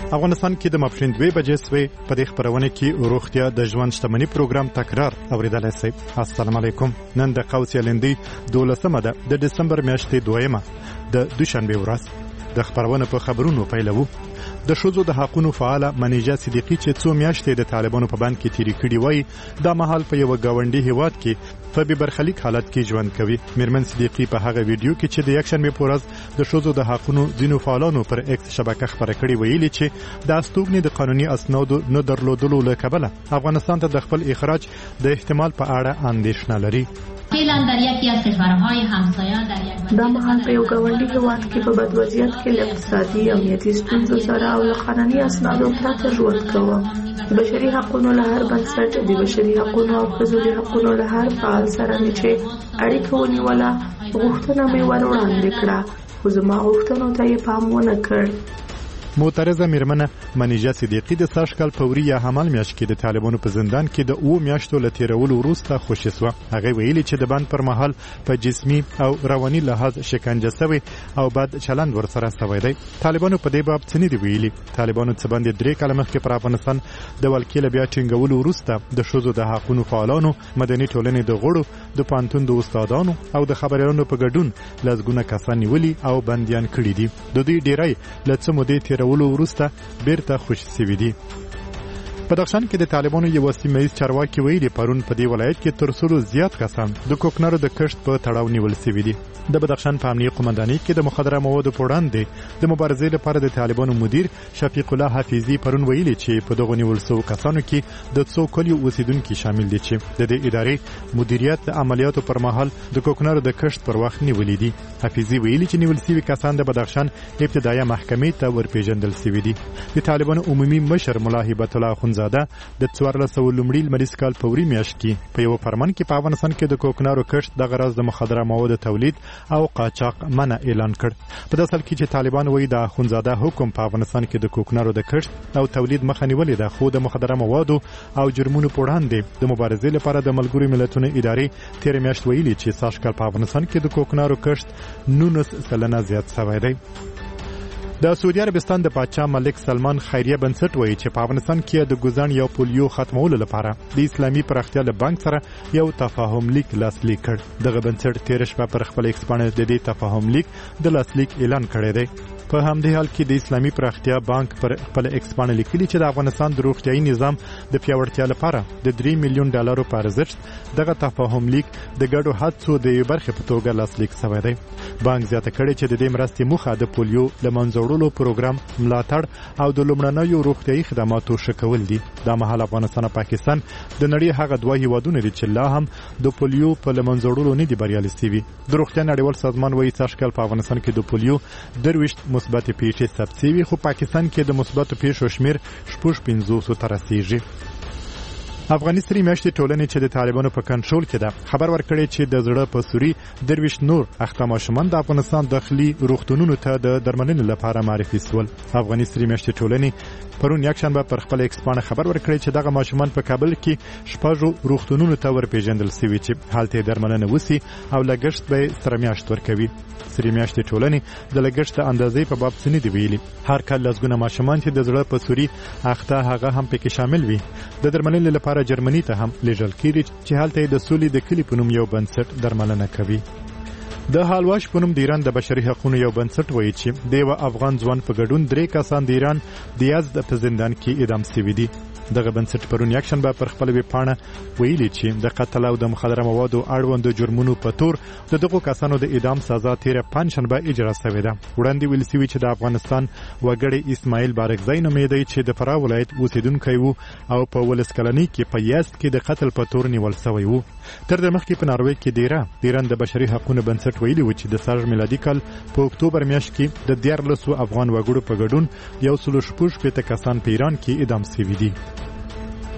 افغانستان کې د ماپښین 2 بجې سوي په دې خبرونه کې روغتیا د ژوند شتمنۍ پروګرام تکرار اوریدلای شئ. السلام علیکم. نن د قوس یلندې 12مه ده د دسمبر میاشتې 2مه د دوشنبه ورځ. د خبرونه په خبرونو پیلوو. د شوزو د حقونو فعاله منیجه صدیقی چې څو میاشتې د طالبانو په بند کې تیری کړي وای د مهال په یو گاونډي هیواد کې په ببرخلیک حالت کې ژوند کوي. میرمن صدیقی په هغه ویډیو کې چې د یکشنبه په ورځ د شوزو د حقونو ځینو فعالانو پر ایکس شبکه خبره کړې ویلي چې د استوګنې د قانوني اسنادو نه درلودلو له کبله افغانستان ته د خپل اخراج د احتمال په اړه اندېښنه لري. دا مهال په یو ګاونډي هیواد کې په بد وضعیت کې له اقتصادي امنیتي ستونزو سره او له قانوني اسنادو پرته ژوند کوم. د بشري حقوقو له هر بنسټ د بشري حقوقو او ښځو حقوقو له هر فعال سره مې چې اړیکه ونیوله غوښتنه مې ور وړاندې کړه خو زما غوښتنو ته یې پام ونه کړ. معترضه میرمنه منیجه صدیقی د ساشکل پوري یا حمل میاشت کې د طالبانو په زندان کې د 2 میاشتو لتیرولو وروسته خوشی سو. هغه ویلي چې د بند پر مهال په جسمي او رواني لحاظ شکنجه شوی او بد چلند ورسره شوی دی. طالبانو په دې باب څه نه دی ویلي. طالبانو څه باندې 3 کاله مخکې پر افغانستان د ولکیل بیا ټینګولو وروسته د شوزو د حقونو فعالانو مدني ټولنې د غړو د پانتون د استادانو او د خبريالانو په ګډون لږونه کسان نیولي او بنديان کړي دي. د دوی ډیری لڅ مودې ولو ورسته بیرته خوشی سوي دي. بدخشان کې د طالبانو یو سیمه‌ایز چارواکي ویلي پرون په دې ولایت کې تر څو زیات کسان د کوکنارو د کښت په تړاو نیول سوي دي. د بدخشان په امنیه قومندانۍ کې د مخدره موادو په وړاندې د مبارزې لپاره د طالبانو مدیر شفیق الله حفیظي پرون ویلي چې په دغه نیول شوو کسانو کې د څو کلیو اوسیدونکو شامل دي چې د دې ادارې مدیریت د عملیاتو پر مهال د کوکنارو د کښت پر وخت نیولې دي. حفیظي ویلي چې نیول شوي کسان د بدخشان ابتدایي محکمې ته ورپېژندل شوي دي. د طالبانو عمومي مشر ملا هیبت الله خنزاده د 1400 لومړی لمریز کال په وری میاشت کې په یو فرمان کې په افغانستان کې د کوکنارو کښت د غرض د مخدره موادو تولید او قاچاق منع اعلان کړ. په داسې حال کې چې طالبان وایي د خنزاده حکم په افغانستان کې د کوکنارو د کښت او تولید مخه نیولې ده خو د مخدره موادو او جرمونو په وړاندې د مبارزې لپاره د ملګرو ملتونو ادارې تیر میاشت ویلي چې ساشکل په افغانستان کې د کوکنارو کښت 19% زیات شوی دی. د سعودي عربستان د پادشاه ملک سلمان خیریه بنسټ وایي چې په افغانستان کې د ګوزن یا پولیو ختمولو لپاره د اسلامي پراختیا له بانک سره یو تفاهم لیک لاسلیک کړ. دغه بنسټ تیر شپه پر خپل ایکس باندې د دې تفاهم لیک د لاسلیک اعلان کړی دی. په همدې حال کې د اسلامي پراختیا بانک پر خپل ایکس باندې لیکلي چې د افغانستان د روغتيایي نظام د پیاوړتیا لپاره د $3 میلیون په ارزښت دغه تفاهم لیک د ګډو هڅو د یو برخه په توګه لاسلیک شوی دی. بانک زیاته کړي چې د دې مرستې موخه د پولیو له منځوړلو پروګرام ملاتړ او د لومړنیو روغتيایي خدماتو ښه کول دي. دا مهال افغانستان او پاکستان د نړۍ هغه دوه هیوادونه دي چې لا هم د پولیو په لمنځوړلو نه دي بریالي شوي. د روغتیا نړیوال سازمان وایي چې په افغانستان کې د پولیو 23 مثبت پیښې ثبت شوي خو پاکستان کې د مثبت پیښو شمیر 55 ته رسیږي. افغاني سری میاشتې ټولنې چې د طالبانو په کنټرول کې ده خبر ورکړي چې د زړه په سوري 23 نور اخته ماشومان د افغانستان داخلي روغتونونو ته د درملنې لپاره معرفي شول. افغاني سری میاشتې ټولنې پرون یکشنبه پر خپل ایکس باندې خبر ورکړي چې دغه ماشومان په کابل کې شپږ روغتونونو ته ورپېژندل شوي چې حالت درملنه وسی او لګښت به سره میاشت ورکوي. سری میاشتې ټولنې د لګښت د اندازې په باب څه نه دی ویلي. هر کال لږونه ماشومان چې د زړه په سوري اخته هغه هم پکې شامل وي د درملنې لپاره جرمني ته هم لیږل کیږي چې هلته د سولې د کلی په نوم یو بنسټ درملنه کوي. د حالواش په نوم د ایران د بشري حقوقو یو بنسټ وایي چې د افغان ځوان په ګډون 3 کسان د ایران د یزد په زندان کې اعدام شوي دي. دغه بنسټ پرون یکشنبه پر خپل ویب پاڼه ویلي چې د قتل او د مخدره موادو اړوند جرمونو په تور د دغو کسانو د اعدام سزا تیر پنځشنبه اجرا شوې ده. وړاندې ویل شوی چې د افغانستان وګړی اسماعیل بارکزی نومېدی چې د فراه ولایت اوسیدونکی وو او په ولسکلنۍ کې په یزد کې د قتل په تور نیول شوی وو. تر د مخکې په ناروې کې د ایران د بشري حقوقو بنسټ ویلي و چې د سر میلادي کال په اکتوبر میاشت کې د 14 افغان وګړو په ګډون 116 کسان په ایران کې اعدام شوي دي.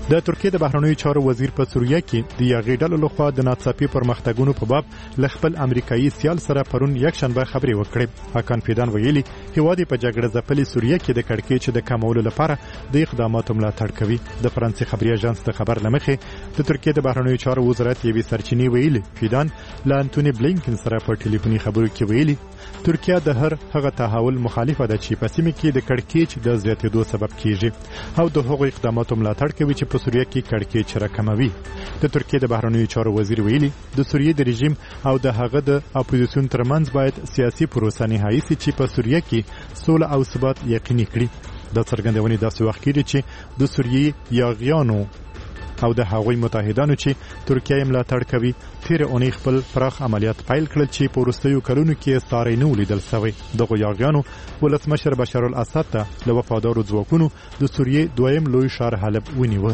د ترکیه د بهرنیو چارو وزیر په سوریه کې د یاغي ډلو لخوا د ناڅاپي پرمختګونو په باب ل خپل امریکایي سیال سره پرون یک شنبه خبرې وکړې. حکان فیدان ویلي هیواد په جګړه ځپلې سوریه کې د کړکېچ د کمولو لپاره د اقداماتو ملاتړ کوي. د فرانسې خبري اژانس د خبر لمخې د ترکیه د بهرنیو چارو وزارت یوې سرچینې ویلي فیدان له انټونی بلینکن سره په ټلیفوني خبرو کې ویلي ترکیه د هر هغه تحول مخالفه ده چې په سیمه کې د کړکېچ د زیاتېدو سبب کیږي او د هغو اقداماتو ملاتړ کوي چې په سوریه کې کړکېچ راکموي. د ترکیه د بهرنیو چارو وزیر ویلي د سوریه د رژیم او د هغه د اپوزیسیون ترمنځ باید سیاسي پروسه نهایی سي چې په سوریه کې سوله او ثبات یقیني کړي. د څرګندونې داسې وخت کې چې د سوریه یاغیانو او د هغوی متحدانو چې ترکیه یې ملاتړ کوي تیر اونۍ خپل پراخ عملیات پیل کړل چې په وروستیو کلونو کې ستاره نه ولیدل شوی. دغه یاغیانو ولسمشر بشار الاسد ته له وفادارو ځواکونو د سوریه دویم لوی ښار حلب ونیو.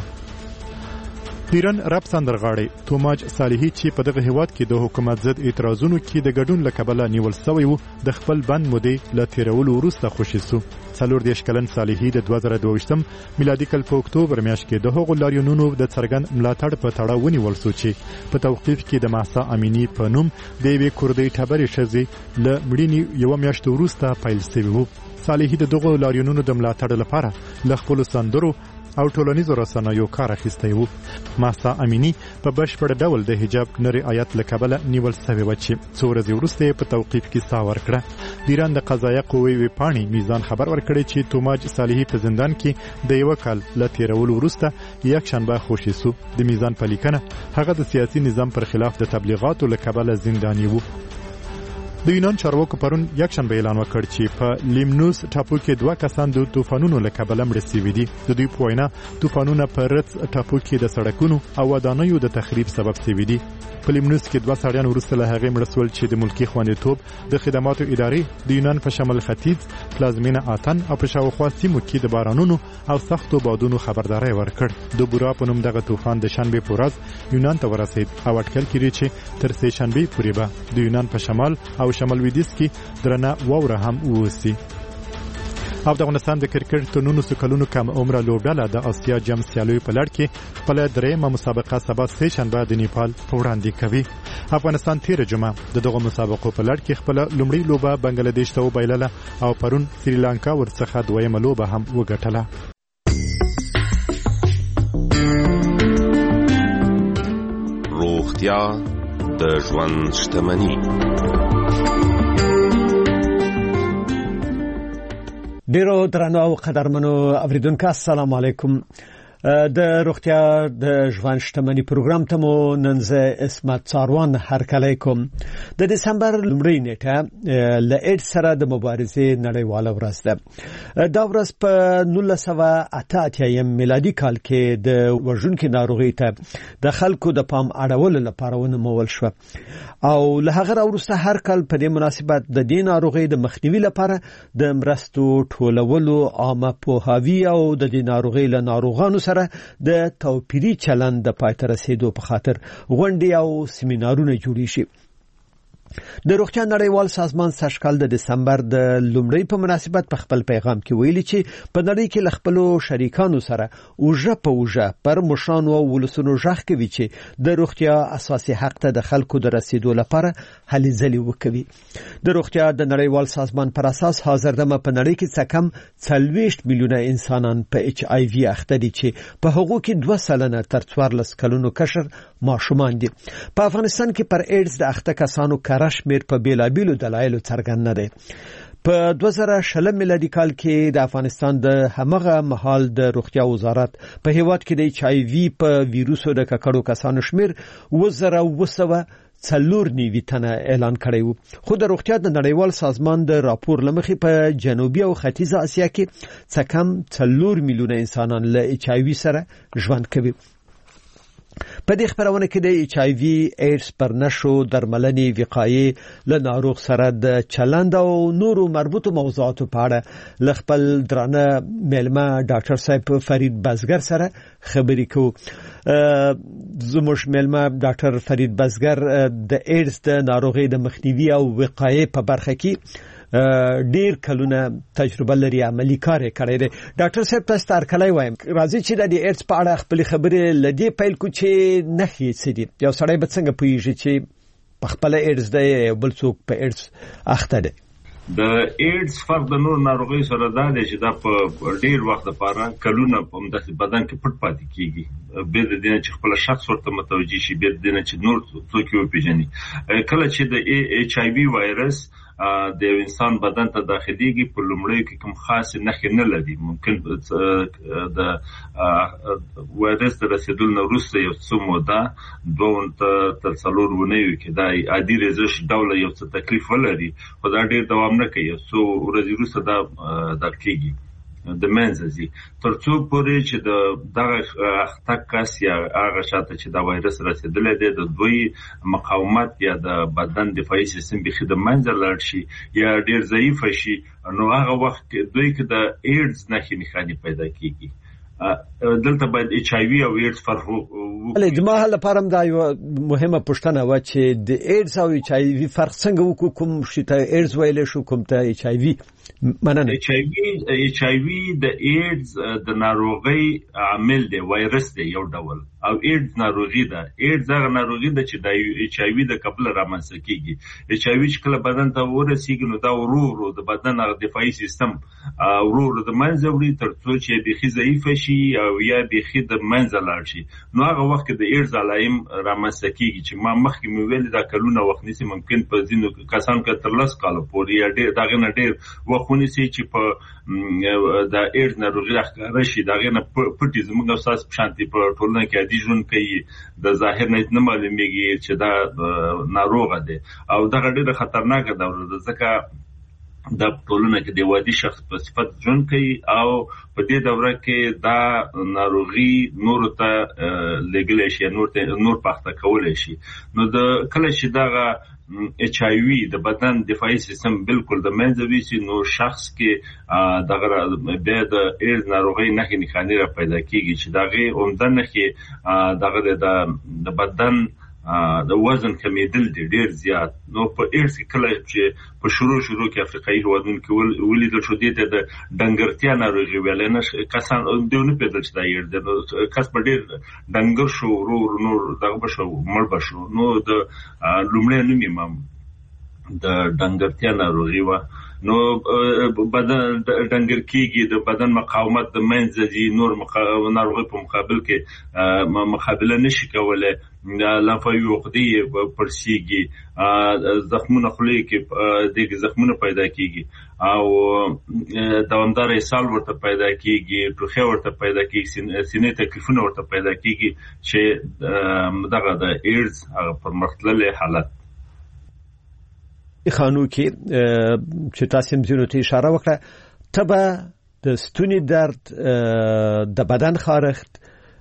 د ایران رپ سندرغاړی توماج صالحي چې په دغه هیواد کې د حکومت ضد اعتراضونو کې د ګډون لکبله نیول شوی وو د خپل بند مودې له تیرولو وروسته خوشی سو. 40 کلن صالحي د 2022 میلادي کال په اکتوبر میاشت کې د هغو لاریونونو د څرګند ملاتړ په تړاو ونیول شو چې په توقیف کې د مهسا امینی په نوم د یوې کورډۍ ټبرې ښځې له مړینې یوه میاشت وروسته پیل شوی وو. صالحي د دغو لاریونونو د ملاتړ لپاره له خپلو سندرو او ټولنیزو رسنیو کار اخیستی وو. مهسا امینی په بشپړ ډول د حجاب نه رعایت له کبله نیول شوې وه چې څو ورځې وروسته په توقیف کې ساه ورکړه. د ایران د قضایه قوې ویبپاڼې میزان خبر ورکړی چې توماج صالحي په زندان کې د یوه کال له تیرولو وروسته یک شنبه خوشي سو. د میزان په لیکنه هغه د سیاسي نظام پر خلاف د تبلیغاتو له کبله زنداني وو. د یونان چارواکو پرون یک شنبه اعلان وکړ چې په لیمنوس ټاپو کې 2 کسان د طوفانونو له کبله مړه شوي دي. د دوی په وینا طوفانونه په رتس ټاپو کې د سړکونو او ودانیو د تخریب سبب شوي دي. په لیمنوس کې 2 سړیان وروسته له هغې مړه شول چې د ملکي خوندیتوب د خدماتو ادارې د یونان په شمال ختیځ پلازمینه آتن او په شاوخوا سیمو کې د بارانونو او سختو بادونو خبرداری ورکړ. د بورا په نوم دغه طوفان د شنبه په ورځ یونان ته ورسید او اټکل کړي چې تر سه شنبه پورې به د یونان په شمال او شمال لویدیځ کې درنه واوره هم ووسی. او د افغانستان د کرکټ تر 19 کلونو کم عمره لوبډله د آسیا جام سیالیو په لړ کې خپل دریمه مسابقه سبا سه شنبه د نیپال په وړاندې کوي. افغانستان تیر جمعه دغه مسابقو په لړ کې خپل لومړی لوبه بنگلاديش ته وبایلله او پرون سریلانکا ورڅخه دویمه لوبه هم وګټله. روغتیا د ژوند شتمني. ډیرو درنو او قدرمنو اوریدونکو السلام علیکم. د روغتیا د ژوند شتمنۍ پروګرام ته مو نن زه اسمت څاروان هرکلی کوم. د دسمبر لومړۍ نیټه له ایډز سره د مبارزې نړیواله ورځ ده. دا ورځ په 1988 میلادي کال کې د وژونکې ناروغۍ ته د خلکو د پام اړولو لپاره ونومول شوه او له هغه وروسته هر کال په دې مناسبت د دې ناروغۍ د مخنیوي لپاره د مرستو ټولولو عامه پوهاوی او د دې ناروغۍ له ناروغانو د توپیري چلند د پای ته رسیدو په خاطر غونډې او سیمینارونه جوړې شي. د روغتیا نړیوال سازمان سږکال د دسمبر د لومړۍ په مناسبت په خپل پیغام کې ویلي چې په نړۍ کې له خپلو شریکانو سره اوژه په اوژه پر مشرانو او ولسونو غږ کوي چې د روغتیا اساسي حق ته د خلکو د رسیدو لپاره هلې ځلې وکوي. د روغتیا د نړیوال سازمان پر اساس حاضردمه په نړۍ کې څه کم 40 میلیونه انسانان په ایچ آی وی اخته دي چې په هغو کې 2% تر 14 کلونو کشر ماشومان دي. په افغانستان کې پر ایډز د اخته کسانو رشمیر په بیلابیلو دلایلو څرګند نه دی. په 2020 میلادي کال کې د افغانستان د همغه مهال د روغتیا وزارت په هیواد کې د ایچ آی وی په ویروسو د ککړو کسانو شمیر 1994 تنه اعلان کړی وو. خو د روغتیا د نړیوال سازمان د راپور لمخې په جنوبي او ختیځه اسیا کې څه کم 4 میلیونه انسانان له ایچ آی وی سره ژوند کوي. په دې خبرونه کې د ایچ آی وی ایډز پر نشو درملنې وقایې له ناروغ سره د چلند او نورو مربوطو موضوعاتو په اړه له خپل درانه میلمه ډاکټر صاحب فرید بزګر سره خبرې کوو. زموږ میلمه ډاکټر فرید بزګر د ایډز د ناروغۍ د مخنیوي او وقایې په برخه کې ډیر کلونه تجربه لري عملی کار کړی دی. ډاکټر صاحب تاسو ته کله وایم راځي چې د ایډز په اړه خپل خبرې لدی پیل کو چې نخي سدي یو سړی به څنګه پوهیږي چې په خپل ایډز دی بل څوک په ایډز اخته دی. د ایډز فرق د نور ناروغي سره دا دی چې دا په ډیر وخت لپاره کلونه په مدته بدن کې پټ پاتې کیږي به د دې چې خپل شخص ورته متوجي شي به د دې چې نور څوک یو پیژني. کله چې د ایچ آی وی وایرس د انسان بدن ته داخليږي په لومړی کې کوم خاص نښې نه لري. ممکن د وایرس د رسیدل نه وروسته یو څه موده 2 تر 4 ونیو کې دا عادي رزش ډول یو څه تکلیف ولري خو دا ډیر دوام نه کوي. سو ورځې وروسته دا درکېږي د منځي تر څو پورې چې دغه اخته کس یا هغه شاته چې دا وایرس رسیدلی دی د دوی مقاومت یا د بدن دفاعي سیستم به د منځ لاړ شي یا ډیر ضعیف شي نو هغه وخت دوی کې د ایډز نښې پیدا کیږي. دلته باید ایچ آی وی او ایډز فرق ولې جماعه لپاره دا یو مهمه پوښتنه و چې د ایډز او ایچ آی وی فرق څنګه وکړو کوم شي ته ایډز ویل شو کوم ته ایچ آی وی مننه. ایچ آی وی د ایډز د ناروغي عامل دی وایرس دی یو ډول او ایډز ناروغي ده. ایډز هغه ناروغي ده چې د ایچ آی وی د قبل رامنځته کیږي. ایچ آی وی چې کله بدن ته ورسیږي نو دا ورو د بدن هغه دفاعي سیستم ورو د منځ وړي تر څو چې بيخي ضعیف شي او یا بيخي د منځ لاړ شي. نو هغه وخت د ایډز علایم رامنځته کیږي چې ما مخکې مې ویل دا کلونه وخت نیسي ممکن په ځینو کسان کې تر 10 کال پورې یا ډیر دغه نه ډیر وخت نیسي چې په د ایډز ناروغي راښکاره شي دغه نه پټي زموږ اساس شانتي په ټولنه کې عادي ژوند کوي د ظاهر نه معلومیږي چې دا ناروغه ده او دا ډیره خطرناکه ده ځکه د ټولنه کې د وادي شخص په صفت ژوند کوي او په دې دوره کې دا ناروغي نور ته لګل شي نور پخته کول شي. نو د کله چې دا ایچ آی وی د بدن دفاعي سیستم بالکل د منځ ویسي نو شخص کې دغه به د ایډز ناروغي نښې را پیدا کیږي چې دغه عمده نښې دغه د بدن د وزن کمیدل دی ډیر زیات. نو په ایډز کې کله چې په شروع کې افریقایي هیوادونو کې ولیدل شو د ډنګرتیا ناروغي ویل نه کسان دیونه پیدا چې دا ایډز کس په ډیر ډنګر شو ورو نور دغه بشو مړ بشو. نو د لومړی نوم یې د ډنګرتیا ناروغي و. نو بدن ډنګر کیږي د بدن مقاومت د منځ دي نور ناروغي په مقابل کې مقابله نشي کولای. لمفاوي عقدې پړسیږي زخمونه خولې کې دغه زخمونه پیدا کیږي او دوامدار اسهال ورته پیدا کیږي ټوخه ورته پیدا کیږي سینې تکلیفونه ورته پیدا کیږي چې دغه د ایډز هغه پرمختللي حالت خانو کې چې تاسو هم زینو ته اشاره وکړه تبه د ستوني درد د بدن خارښت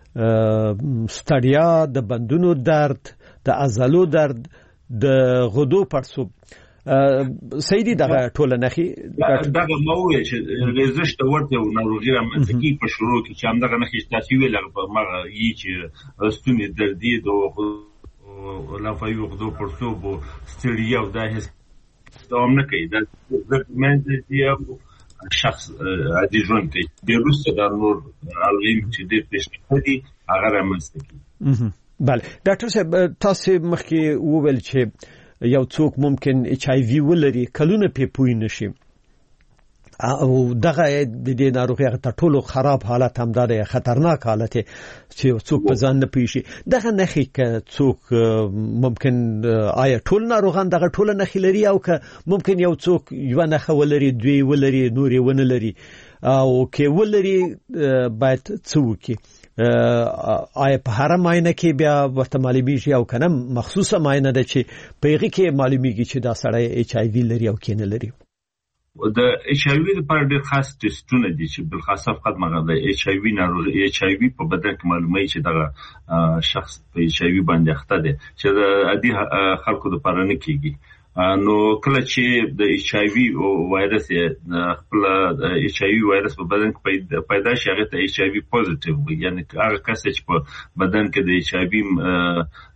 ستړیا د بندونو درد د عضلو درد د غدو پړسوب سیدی دغه ټوله نخي دغه موضوع چې رزش ته ورته ناروغي رامنځته کی په شروع کې چې هم دغه نخي تاسو ویل هغه یی چې ستوني دردي د لمفاوي غدو پړسوب ستړیا او د هیڅ دوام نه کوي دا منځ دی شخص عادي ژوند کوي د روسه د نور علم چې د پېښې دي هغه رامنځته کوي. بله ډاکټر صاحب تاسو مخکې وویل چې یو څوک ممکن ایچ آی وی ولري کلونه په پوی نشي او دغه د دې ناروغي ته ټولو خراب حالت هم ده خطرناک حالت چې څوک په ځان نه پیشي دغه نخي ک څوک ممکن آیا ټول ناروغان دغه ټول نخي لري او ک ممکن یو څوک یو نخه ولري دوی ولري نوري ونه لري او کې ولري باید څوک آیا په هر معاینه کې بیا ورته معلومیږي او کنه مخصوصه معاینه ده چې پیغه کې معلومیږي چې دا سړی ایچ آی وی لري او کې نه لري. د ایچ آی وی لپاره ډېر خاص ټیسټونه دي چې بل خاصه فقط مغه د ایچ آی وی ناروغي ایچ آی وی په بدن کې معلومه چې دغه شخص په ایچ آی وی باندې اخته دي چې د عادي خلکو لپاره نه کیږي. نو کله چې د ایچ آی وی وایرس خپل ایچ آی وی وایرس په بدن کې پیدا شي هغه ته ایچ آی وی پوزټیو وي یعنی هغه کس چې په بدن کې د ایچ آی وی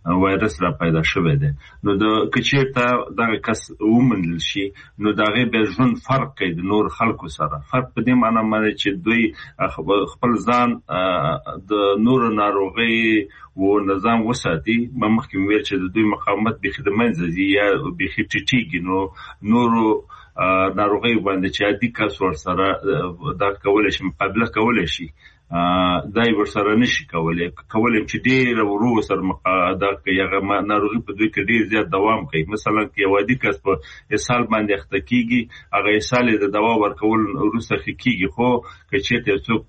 وایرس را پیدا شوی دی نو د کچیرته دغه کس ومنل شي نو دغه به ژوند فرق کوي د نور خلکو سره فرق په دې معنی باندې چې دوی خپل ځان د نور ناروغي و نظام وساتي مخکې ویل چې د دوی مقاومت به خدمت زی یا به خټیږي نو نورو ناروغي باندې چې عادي کس ور سره دا کولای شي مقابله کولای شي دای ورسره نشي کولای چې ډیر ورو سره دا یغه ناروغي په دوی کې ډیر زیات دوام کوي مثلا کې وادي کس په اسهال باندې اخته کیږي هغه اسهال د دوا ورکول وروسته کیږي خو چې څوک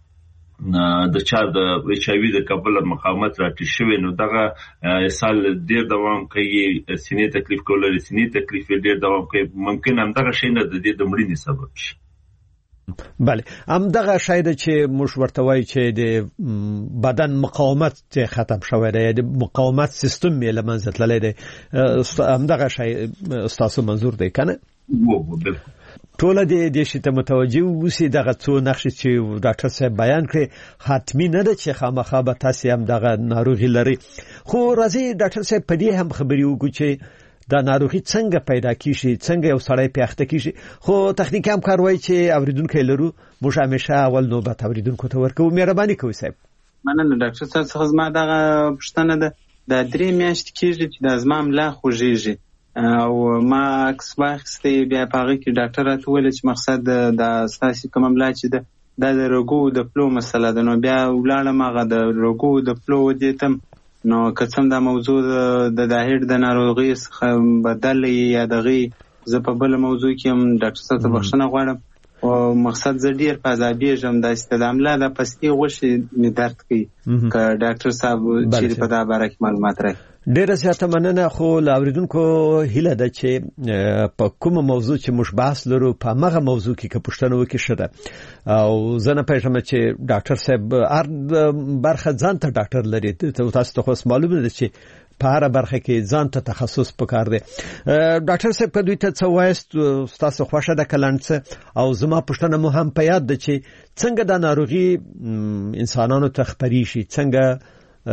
د چا د ایچ آی وی د قبل مقاومت راټی شوی نو دغه اسهال ډیر دوام کوي سینې تکلیف کولای سینې تکلیف ډیر دوام کوي ممکن هم دغه شی نه د دې د مړینې سبب شي بله هم دغه شاید چې موږ ورته وایي چې د بدن مقاومت ختم شوی دی د مقاومت سیستم یې له منځه تللی دی هم دغه شی ستاسو منظور دی کنه بالکل ټول دې شي ته متوجه اوسئ دغه څو نقشې چې ډاکټر صاحب بیان کړي حتمی نه ده چې خامخا به تاسو هم دغه ناروغي لري خو راځي ډاکټر صاحب په دې هم خبرې وکړو چې دا ناروغي څنګه پیدا کیږي څنګه یو سړی پیاخته کیږي خو تخنیکی هم کاروي چې اوریدونکو لرو موږ همیشه اول نوبت اوریدونکو ته ورکو مهرباني کوئ صاحب مننه ډاکټر صاحب څخه زما دغه پوښتنه ده د 3 میاشتې کېږي چې د زما ملا خوږیږي او ما عکس واخیستې بیا په هغه کې ډاکټر راته وویل چې مقصد د ستاسو کومه ملا چې د رګو د فلو مسله ده نو بیا ولاړم هغه د رګو د فلو دیتم نو کڅم دا موضوع د داهیر د ناروغي څخه بدل یا دغه زه په بل موضوع کې هم ډاکټر صاحب ته بخښنه غواړم او مقصد زه ډیر په عذابېږم د استدامله د پستی غوښې می درد کوي که ډاکټر صاحب چې په دا باره کې معلومات راکړي ډیره زیاته مننه خو لاوریدونکو هیله ده چې په کومه موضوع چې موږ بحث لرو په هغه موضوع کې که پوښتنه وکړي شته او زه نه پېژنم چې ډاکټر صاحب هر برخه ځان ته ډاکټر لري تاسو ته خو معلومه ده چې په هر برخه کې ځان ته تخصص پکار دی ډاکټر صاحب کدوې ته څه وایست تاسو خوښه ده کلانڅ او زما پوښتنه مو هم په یاد ده چې څنګه د ناروغي انسانانو ته خپري شي څنګه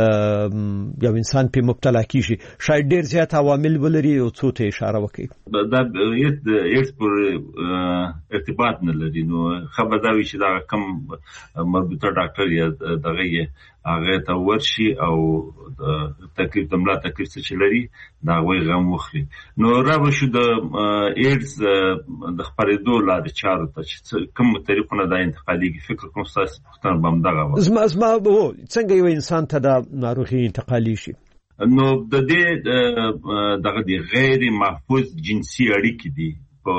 یو انسان په مبتلا کیږي شاید ډیر زیات عوامل ولري او څو ته اشاره وکړي دا یت پر ارتباط نه لري نو خبرداري چې دا کم مربوطه ډاکټر یا دغه هغه ته ورشي او تکلیف د ملا تکلیف څه لري دا وی غم وخري نو راو شو د ایډز د خبرېدو لارې چارو ته چې کوم طریقونه د انتقالي فکر کوم تاسو پوښتنه بم دغه زما څنګه یو انسان ته د ناروغي انتقالي شي نو د دې دغه غیر محفوظ جنسي اړیکې دي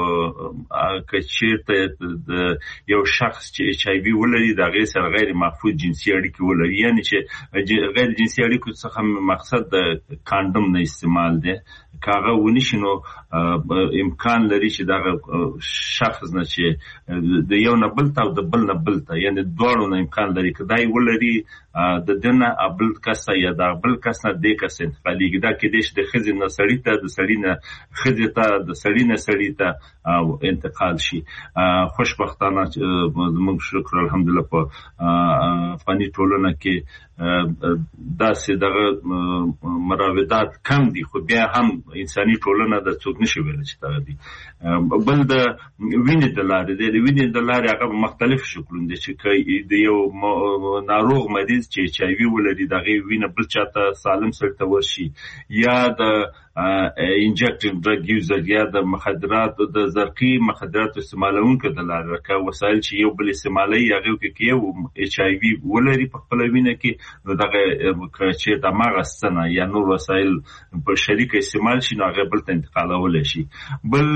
کچیرته د یو شخص چې ایچ آی وی ولري د غیر سره غیر محفوظ جنسي اړیکې ولري یعنی چې غیر جنسي اړیکو څخه مقصد د کاندوم نه استعمال دی کاغه ونشنو امکان لري چې دا شخص نه چې د یو نه بل ته او د بل نه بل ته یعنی دواړو نه امکان لري کدای ولري د دنه ابل کسه یا د بل کس نه د کس انتقالیږي دا کې د خزې نه سړی ته د سړی نه خزې ته د سړی نه سړی ته او انتقال شي خوشبختانه موږ شکر الحمدلله په فني ټولنه کې داسې دغه مراودات کم دي خو بیا هم انساني ټولنه د څوک نشي ویل چې دا دي بل د وینې د لارې د وینې د لارې هغه مختلف شکلونه دي چې د یو ناروغ مریض چې ایچ آی وی ولري دغه وینه بل چاته سالم سره ته ورشي یا د انجکټیو ډرګ یوزر یا د مخدرات د زرقي مخدرات استعمالونکو د لارې راکا وسایل چې یو بل استعمالي هغه کې یو ایچ آی وی ولري په خپل وینه کې نو دغه چې د ماغستنه یا نور وسایل په شریک استعمال شي نو هغه بل ته انتقالول شي بل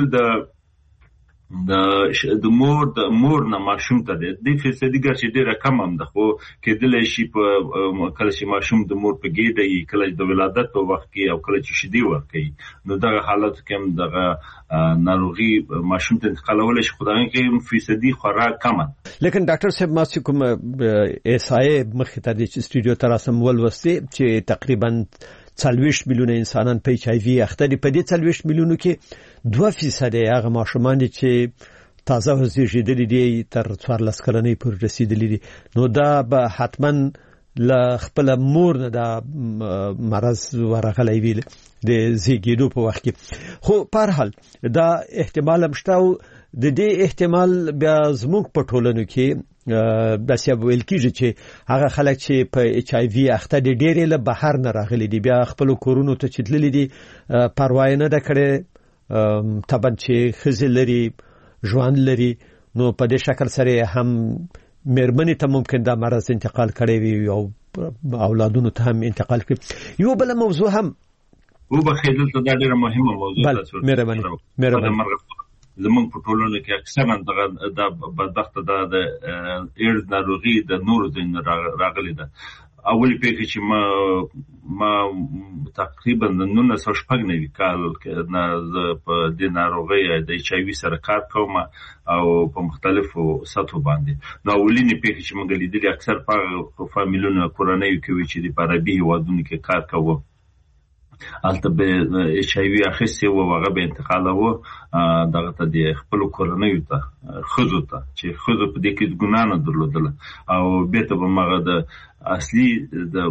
د مور نه ماشوم ته د فیصدي ګرځي ډیره کم هم ده خو کېدل شي په کله چې ماشوم د مور په ګېډه کله د ولادت په وخت کې او کله چې شیدې ورکوي نو دغه حالت کې هم دغه ناروغي ماشوم ته انتقالول شي خدای کې فیصدي خورا کم ده لیکن ډاکټر صاحب ما چې کوم اس آی مخ ته د استودیو تر اسم ولوستي چې تقریبا 40 میلیونه انسانان په ایچ آی وی اخته دي په دې 40 میلیونو کې 2% هغه ماشومان دي چې تازه زیږیدلي دي تر 14 کلنۍ پورې رسیدلي دي نو دا به حتما ل خپل مور نه د مرض ورغلی ویل د زیږیدو په وخت کې خو په هر حال دا احتمال هم شته او د دې احتمال بیا زموږ په ټولنو کې د سیاب ویل کېږي چې هغه خلک چې په ایچ آی وی اخته دي ډېرې له بهر نه راغلي دي بیا خپل کورونو ته چې تللي دي پروا نه ده کړې طبعا چې ښځې لري ژوند لري نو په دې شکل سره هم مېرمنې ته ممکن دا مرض انتقال کړی وي او اولادونو ته هم انتقال کړي یو بل موضوع هم وبخښه دلته دا ډېره مهمه موضوع ده مهرباني زمونږ په ټولنه کې اکثرا د بدبخته د ایډز ناروغي د نورو ځایونو راغلي ده اولی پیښه چې ما تقریبا 1990 کال کې نه په دې ناروغي د ایچ آی وی سره کار کوم او په مختلفو سطحو باندې نو اولینی پیښه چې موږ لیدلې اکثر په فامیلونو کورنۍ کې چې د عربي هیوادونو کې کار کوو البته به ایچ آی وی اخیسته او هغه به انتقال وو دغه ته د خپل کورنۍ ته خزو ته چې خزو په دې کې ګناه نه درلودله او به ته به مغه د اصلي د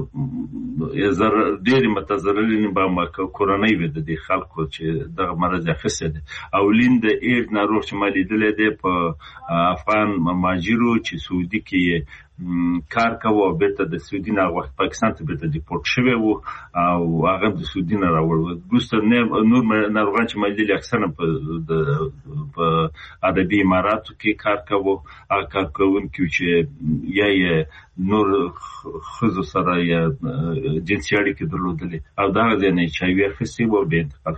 ډېری متضررین به ما کورنۍ وي د خلکو چې دغه مرض اخیسته دي او لیند ایډ ناروغ چې مالي دلې ده په افغان ماجرو چې سعودي کې کار کوو بیرته د سعودي نه وخت پاکستان ته بیرته ډیپورت شوی وو او هغه د سعودي نه راوړل ګوستر نور ناروغان چې مالي اکثرا په عربي اماراتو کې کار کوو هغه کار کوونکي چې یا نور خزو سره یا جنسي اړیکې درلودلې او دا ځنه چې وی اخیستي وو به انتقال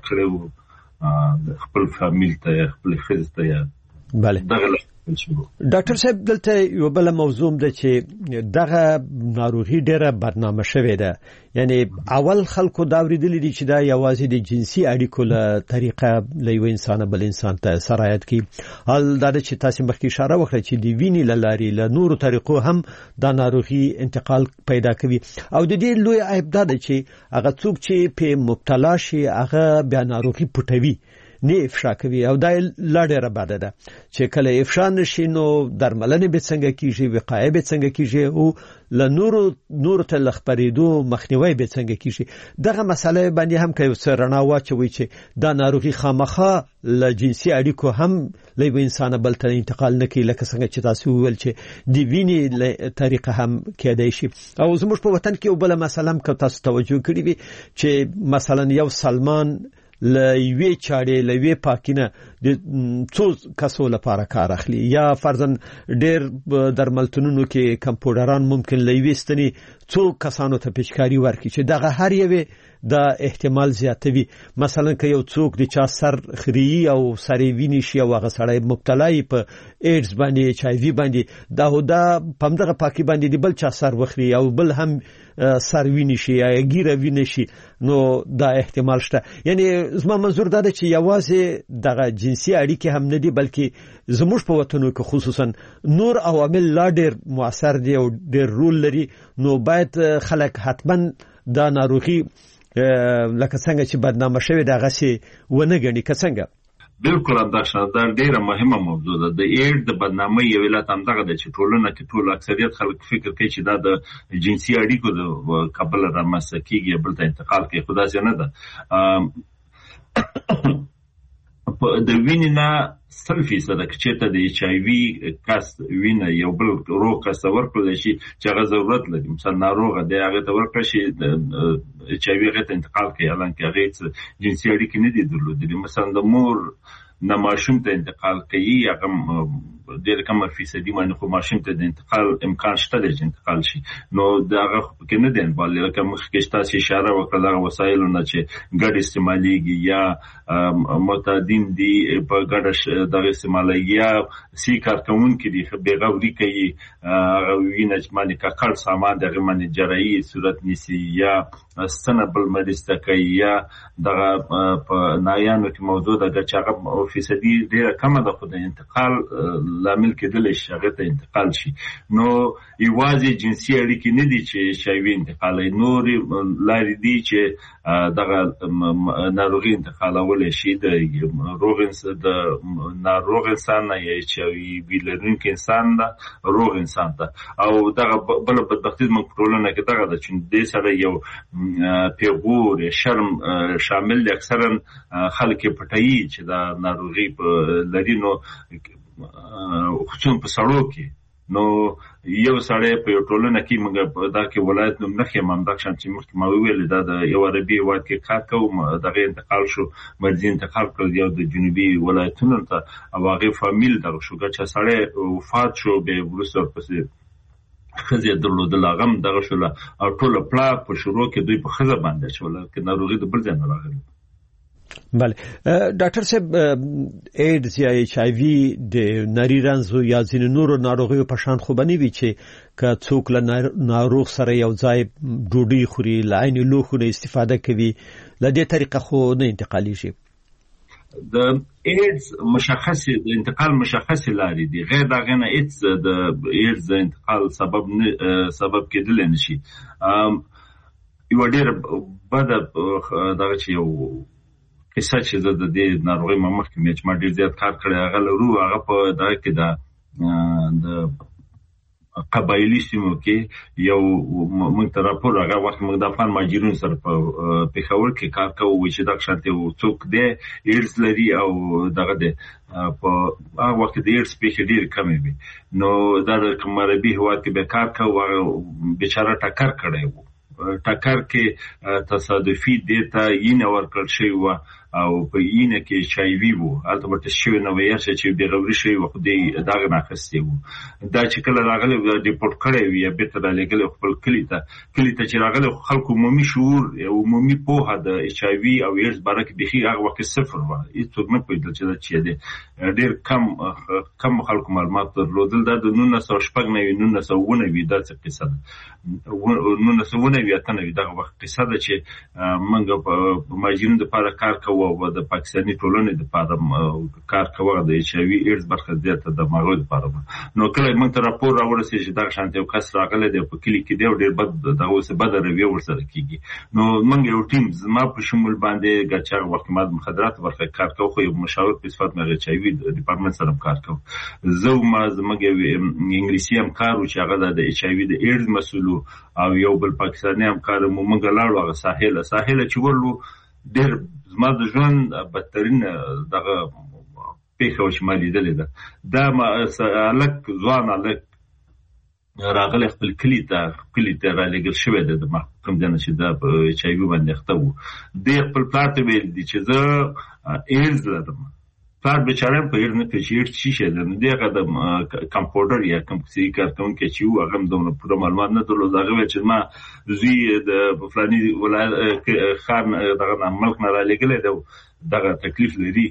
کړو خپل فامیل ته خپل خزو ته بله دغه ډاکټر صاحب دلته یو بل موضوع ده چې دغه ناروغي ډیره بدنامه شوې ده یعنی اول خلکو دا ورېدلې دي چې دا یوازې د جنسي اړیکو له طریقه له یو انسان بل انسان ته سرایت کوي حال دا چې تاسو مخکې اشاره وکړه چې د وینې لاري له نورو طریقو هم دا ناروغي انتقال پیدا کوي او د دې لوی عیب دا ده چې هغه څوک چې په مبتلا شي هغه بیا ناروغي پټوي نه افشا کوي او دا لړ بده ده چې کله افشا نشي نو درملنه به څنګه کیږي وقایه به څنګه کیږي او ل نور ته لخبرېدو مخنیوي به څنګه کیږي دغه مسله باندې هم کوي سرنا واچوي چې دا ناروغي خامخه ل جنسي اړیکو هم له انسان بل ته انتقال نه کوي لکه څنګه چې تاسو ویل چې د وینې طریقه هم کېدای شي او زموږ په وطن کې بل مسله هم تاسو توجه کړی وي چې مثلا یو سلمان لوی چاړې لوی پاکینه د څو کسو لپاره کار اخلي یا فرضاً ډېر درملتونونو کې کمپیوټران ممکن لوي ستني څو کسانو ته پیشکاری ورکړي چې دغه هر یو د احتمال زیاتوي مثلا که یو څوک د چا سر خري او سری ویني شي او هغه سړی مبتلا ای په ایډز باندې ایچ آی وی باندې دا پمدغه پاکي باندې دی بل چا سر وخري او بل هم سر ویني شي یا ګیره ویني شي نو دا احتمال شته یعنی زما منظور دا چې یوازې دغه جنسي اړیکې هم نه دي بلکې زموږ په وطنو کې خصوصا نور عوامل لا ډېر مؤثر دي او ډېر رول لري نو باید خلک حتما دا ناروغي لکه څنګه چې بدنامه شوی دا غسي ونه غني که څنګه بالکل انداشه دا ډیره مهمه موضوع ده د ایډ د بدنامۍ یو علت هم دغه ده چې ټولنه کې ټول اکثریت خلک فکر کوي چې دا د جنسي اړیکو د قبل رامنځته کیږي بل ته انتقال کوي خو داسې نه ده د وینې نه 100% چې ته د ایچ آی وی کس وینه یو بل روغ کس ورکړل شي چې هغه ضرورت لري مثلا ناروغه دی هغه ته ورکړل شي ایچ آی وی هغه ته انتقال کوي الان کې هغه جنسي اړیکې نه دي درلودلې مثلا د مور نه ماشوم ته انتقال کوي هغه ډېر کم فیصدي باندې خو ماشوم ته د انتقال امکان شته چې انتقال شي نو دا هغه کې نه دی بل لکه مخکې تاسو اشاره وکړه دا وسایلو نه چې ګډ استعماليږي یا معتادین دي په ګډ د استعمالي یا سی کارکونکو دي بیغوري کوي هغه وینه چې باندې کاکړ سامان دغه باندې جراحي صورت نیسي یا سنبل مدرسه کوي یا دغه په نایانو کې موضوع ده چې هغه فیصدي ډېر کم ده خو د انتقال لامل کېدل شي هغه ته انتقال شي. نو یوازې جنسي اړیکې نه دي چې HIV انتقالوي، نورې لارې دي چې دغه ناروغي انتقالولی شي د ناروغ انسان نه یا HIV لرونکي انسان نه روغ انسان ته. او دغه بله بدبختي زموږ په ټولنه کې دغه ده چې دې سره یو پیغور یا شرم شامل دی. اکثرا خلک یې پټوي چې دا ناروغي لري، نو خصوصا په سړو کې. نو یو سړی په یو ټولنه کې موږ دا کې ولایت نوم نه ښیم، همدغه شان چې مخکې ما وویل دا د یو عربي هېواد کې کار کوم، دغه انتقال شو مرضي انتقال کړل یو د جنوبي ولایتونو ته، او هغې فامیل دغه شو که چې سړی وفات شو بیا وروسته ورپسې ښځې درلودل هغه هم دغه شوله، او ټوله پړه په شروع کې دوی په ښځه باندې اچوله که ناروغي د بل ځای نه راغلې. بله ډاکټر صاحب، ایډز یا HIV د نري رنځو یا ځینې نورو ناروغیو په شان خو به نه وي چې که څوک له ناروغ سره یو ځای ډوډۍ خوري، له عین لوښو نه استفاده کوي، له دې طریقه خو نه انتقالیږي. د ایډز مشخصې د انتقال مشخصې لارې دي، غیر د هغې نه هېڅ د ایډز د انتقال سبب کېدلی نه شي. یوه ډېره بده دغه چې یو قصه چې زه د دې ناروغۍ مخکې مې چې ما ډېر زیات کار کړی هغه لرو، هغه په دغه کې د قبایلي سیمو کې یو موږ ته راپور هغه وخت موږ د افغان مهاجرینو سره په پېښور کې کار کوو چې دغه شانتې څوک دی ایډز لري او دغه دی په هغه وخت د ایډز پېښې ډېرې کمې وي. نو دا د کوم عربي هېواد کې به کار کوو، هغه بېچاره ټکر کړی و. ټکر کې تصادفي دې ته یینه ورکړل شوې وه او په یینه کې HIV و، هلته به ټسټ شوې نه وه یا چې بېغوري شوې وه، خو دوی دغه نه اخیستې وو. دا چې کله راغلی ریپورټ کړی وي یا بېرته رالېږلی خپل کلي ته چې راغلی خلکو عمومي شعور عمومي پوهه د HIV او ایډز باره کې بیخي هغه وخت صفر وه، هېڅوک نه پوهېدل چې دا څه دی. ډېر کم خلکو معلومات درلودل. دا د 1999 دا څه قصه ده، 1999 دغه وخت قصه ده چې موږ په مهاجرینو دپاره کار کوو او د پاکستاني ټولنې دپاره کار کوو د HIV ایډز برخه زیاته د هغوی دپاره. نو کله موږ ته راپور راورسېږي چې دغه شانتې یو کس راغلی دی په کلي کې دی او ډېر دغه اوسې بده رویه ورسره کېږي. نو موږ یو ټیم زما په شمول باندې ګرچې هغه وخت ما د مخدراتو برخه کار کوو، خو یو مشاور په صفت مې HIV ډپارټمنټ سره هم کار کوو. زه زموږ یو انګلیسي همکار و چې هغه د HIV د ایډز مسؤل و، او یو بل پاکستاني همکار مو موږ لاړو هغه ساحله چې ورلو. ډېر زما د ژوند بدترین دغه پېښه وه چې ما لیدلې ده. دا هلک ځوان هلک راغلی خپل کلي ته رالېږل شوی دی د کوم ځای نه چې دا په HIV باندې اخته و. دی خپل پلار ته ویل دي چې زه ایډز لرم. پلار بیچاره په ایډز نه کوي چې ایډز څه شی دی. نو دی هغه د کمپاوډر یا کوم کسي کارکوونکی چې و هغه هم دومره پوره معلومات نه درلود. هغه ویل چې زما زوی د فلاني ولایت ښار دغه ملک نه رالېږلی دی، دغه تکلیف لري،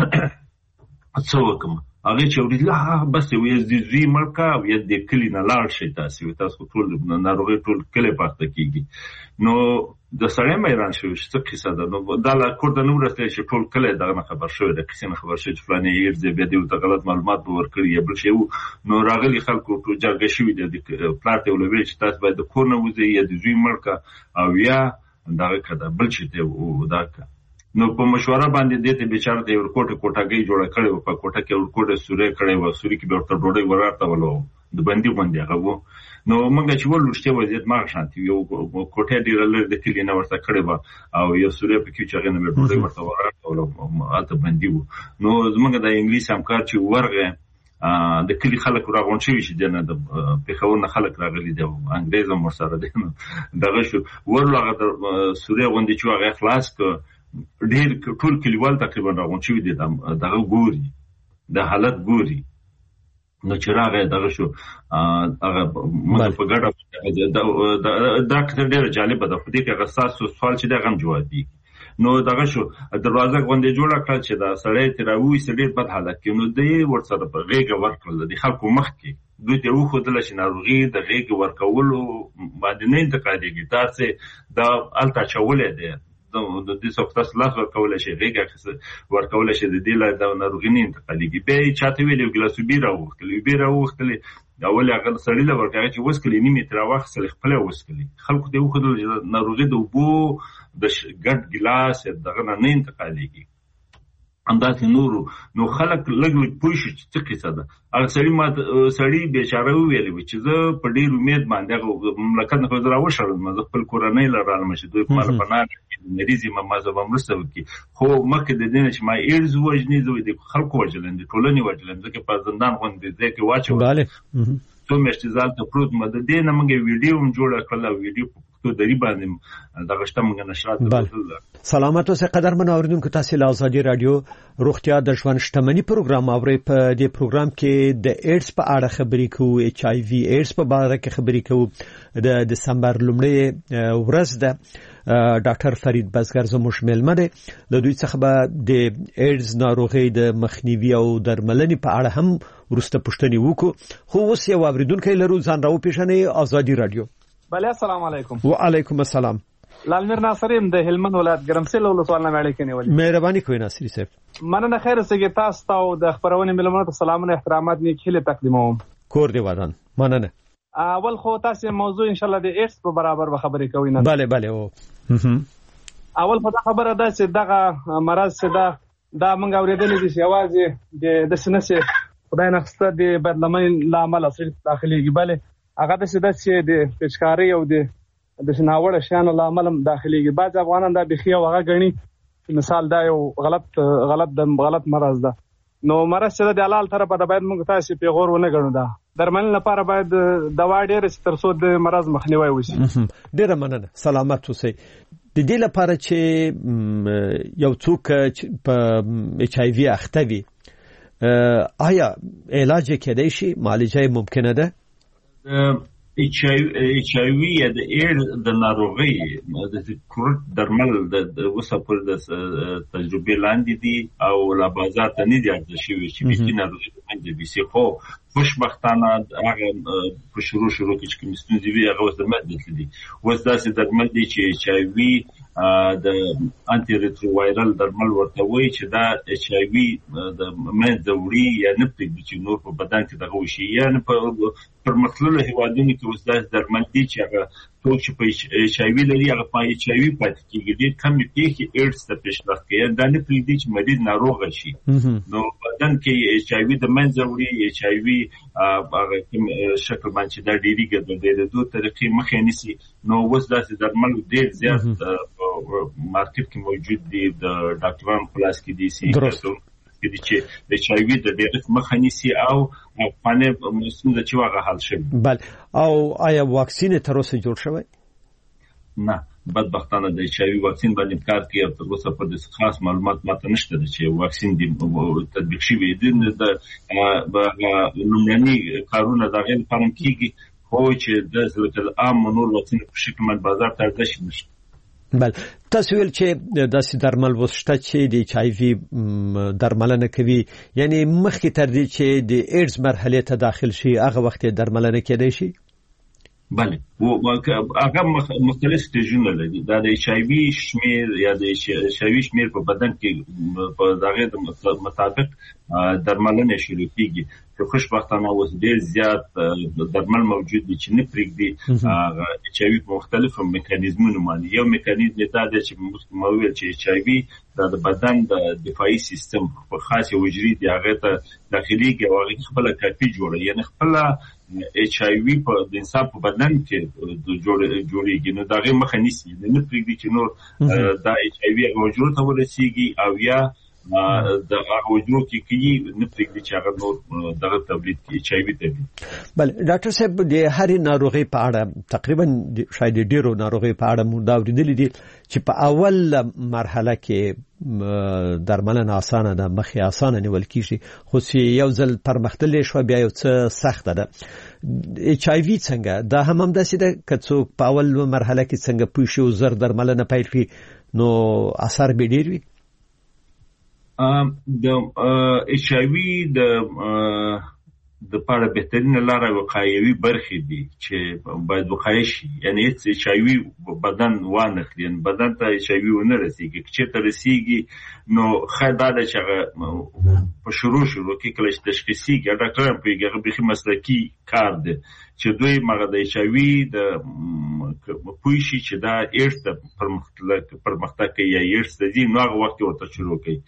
څه وکړم؟ هغې چې اورېدل بس یو زوی مړ کړه او یا د کلي نه لاړ شئ تاسو ټول ناروغۍ ټول کلی پاخته کېږي. نو د سړی هم حیران شوی چې څه قصه ده. نو دا لا کور ته نه ورسېدی چې ټول کلی دغه نه خبر شوی د قصې نه خبر شوی چې فلاني ایډز دی، بیا دې ورته غلط معلومات به ورکړي یا بل شی و. نو راغلي خلکو جرګه شوي دي، پلار ته یې ویل چې تاسو باید د کور نه وځئ یا د زوی مړ کړه او یا دغه کړه بل شي ته دا کړه. نو په مشوره باندې دې ته بیچاره ته کوټګۍ جوړه کړې وه، په کوټه کې ورکوټه سورې کړې وه، سوري کې به ورته ډوډۍ ورارتولو د بندي غوندې هغه و. نو موږ چې ولو رښتیا وضعیت ما شانتي یو کوټه ډېره لرې د کلي نه ورته کړې وه او یو سورې پکې چې هغې نه مې ډوډۍ ورته ورارتولو، هلته بندي و. نو زموږ د انګلیس همکار چې ورغی د کلي خلک راغونډ شوي چې دی نه د پېښور نه خلک راغلي دی، انګریز هم ورسره دی. دغه شو ورلو هغه د سورې غوندې چې هغه خلاص کړ. ډېر ټول کلیوال تقریبا راغونډ شوي دي، دغه ګوري د حالت ګوري. نو چې راغی دغه شو هغه موږ په ګډه دا کیسه ډېره جالبه ده، خو دې کې هغه ستاسو سوال چې دی هغه هم جوابېږي. نو دغه شو دروازه غوندې جوړه کړه چې دا سړی ترې راوویسته ډېر بد حالت کې. نو دی ورسره په غېږه ورکړل د خلکو مخ کې، دوی ته وښودله چې ناروغي د غېږې ورکولو باندې نه انتقالېږي، دا هلته اچولی دی د دې سوختاس لاس ورکول شي غیګه ورکول شي د دې له د ناروغي نه انتقالېږي به چاته ویلو ګلاس بیره وختلی دا ول هغه سړی له ورکه چې وسکلی نیمه تر واخ سره خپل وسکلی خلکو ته وخدل ناروغي د وبو د ګډ ګلاس دغه نه انتقالېږي انداز نو خلک لګ پوښ چې څه ده هغه سړی بیچاره ویلی چې زه په ډیر امید باندې مملکت نه خو راوښل مزه خپل کورنۍ لرالم چې دوی مال پناه مریضي مازه ومرسته وکي خو مکه د دین چې ما ایرز وجنی زوی د خلکو وجلند ټولنی وجلند چې په زندان غونډې ځکه واچو bale ته مشتزال ته پروت مده دې نه موږ ویډیو هم جوړ کړل ویډیو په دری باندې دا غشته موږ نشرات سلامات اوسه قدرمن اوریدونکو تاسو له ازادي رادیو روغتیا د ژوند شتمنۍ پروګرام اوري په دې پروګرام کې د ایډز په اړه خبرې کوو ایچ آی وی ایډز په اړه کې خبرې کوو د دسمبر لومړۍ ورځ ده ډاکټر فرید بزګر زموږ مېلمه دی د دوی څخه به د ایډز ناروغي د مخنیوي او درملنې په اړه هم ورسته پوښتنې وکړو خو اوس یو اوریدونکو لرو ځان راو پیژنې ازادي رادیو بله السلام علیکم وعلیکم السلام لالمیر ناصریم د هلمند ولایت ګرمسل ولسوال نه وړي کني ولې مهرباني کوئ ناصری صاحب مننه خیر سګی تاسو ته د خبرونه ملمنو ته سلامونه احترامات نیک هله تقدیموم کور دی ودان مننه اول خو تاسو موضوع ان شاء الله د ایډز په برابر به خبرې کوي نه bale او اول خو دا خبره ده چې دغه مرض چې دا موږ اوریدلې دي چې आवाज د سنسه خدای نه خسته د بدلمن لامل اصل داخلي bale هغه د سده چې د پچکاری او د شناوړه شان لامل داخليږي بعض افغانان دا بخي او هغه غني مثال دا یو غلط مرض ده نو مرض چې د حلال طرفه د باید موږ تاسو په غور ونه غنو دا درمل لپاره باید دوا ډېر سترسو د مرض مخنیوي وشي ډېر مننه سلامت اوسئ د دې لپاره چې یو څوک په ایچ آی وی اخته وي آیا علاج کېدای شي معالجه ممکنه ده ایچ آی وی یا د ایر د ناروغي د کورت درمل د وسپور د تجربه لاندې دي او لا بازار ته نه دي ارزښت شوی چې د ناروغي باندې بيسي خو خوشبختانه هغه په شروع کې چې کومستون دی هغه اوس د ماده دي اوس داسې درمل دي چې ایچ آی وی د انټي ریټرووایرل درمل ورته وایي چې دا ایچ آی وی د منځوري یا نه پېږي چې نور په بدن کې دغه وشي یا نه پر مخلوله هوادونو کې اوس داسې درمل دي چې هغه څوک چې په ایچ آی وی لري هغه په ایچ آی وی پاتې کېږي ډېر کم پیښې ایډز ته پیشرفت کوي دا نه پرېږدي چې مریض ناروغ شي نو بدن کې ایچ آی وی د منځوري ایچ آی وی هغه کوم شکل باندې دا ډېری ګډوډي د دوه طریقې مخې نیسي نو اوس داسې درمل ډېر زیات مارکیټ کې موجود دي د ډاکټرانو خلاص کې دي سي کې چې د ایچ آی وی د ډېر مخه نیسي او پانه مسله چې واغه حل شي بل او آیا واکسین تر اوسه جوړ شوی نه بدبختانه د ایچ آی وی واکسین باندې کار کوي تر اوسه په دې خاص معلومات ماته نشته چې واکسین دی تطبیق شوی دی د لومړني کارونه د غیر فارم کیږي خو چې د ځل عام نور واکسین په شکل باندې بازار ته ارزښت نشته بل تاسو ویل چې داسې درمل وسته چې د ایچ آی وی درملنه کوي یعنی مخکې تر دې چې د ایډز مرحله ته داخل شي هغه وخت درملنه کېدای شي بله هغه مختلف سټیجونه لري دا د ایچ آی وی شمیر یا د ایچ آی وی شمیر په بدن کې په دغه مطابق درملنه شروع کیږي خو خوشبختانه اوس ډېر زیات درمل موجود دي چې نه پرېږدي ایچ آی وی په مختلفو میکانیزمونو باندې یو میکانیزم دا دی چې مویل چې ایچ آی وی د بدن د دفاعي سیستم په خاصه حجري دی هغه ته داخلي کې واغې خپل کاپي جوړه یعنی خپل ایچ آی وی په د انسان په بدن کې جوړیږي نو دغه مخه نیسي نه پرېږدي چې نور دا ایچ آی وی موجود ته ورسیږي او یا د هغه وجود کې نه پرېږدي چې هغه نور دغه تولید کې ایچ آی وی تولید بل ډاکټر صاحب د هرې ناروغي په اړه تقریبا شاید ډیرو ناروغي په اړه مو دا اوریدلي دي چې په اول مرحله کې درملنه اسانه ده مخې اسانه نیول کیږي خو چې یو ځل پرمختللی شو بیا یو څه سخت ده ایچ آی وی څنګه دا هم داسې ده که څوک په اول مرحله کې څنګه پوه شي او زر درملنه پیل کړي نو اثر به ډیر وي د ایچ آی وی د د پاره بهترینه لاره وقایوي برخې دي چې باید وقایع شي. یعنی هیڅ HIV بدن وانه خلین بدن ته HIV ونه رسیږي. چې ته رسیږي نو خدای دا چې په شروع کې کله چې تشخیصي ډاکټر په هغه بخي مسلکی کار دی چې دوی مغه د HIV د پوي شي چې دا ایډز پرمختګ کوي یا ایډز د دې نو هغه وخت ورته شروع کوي.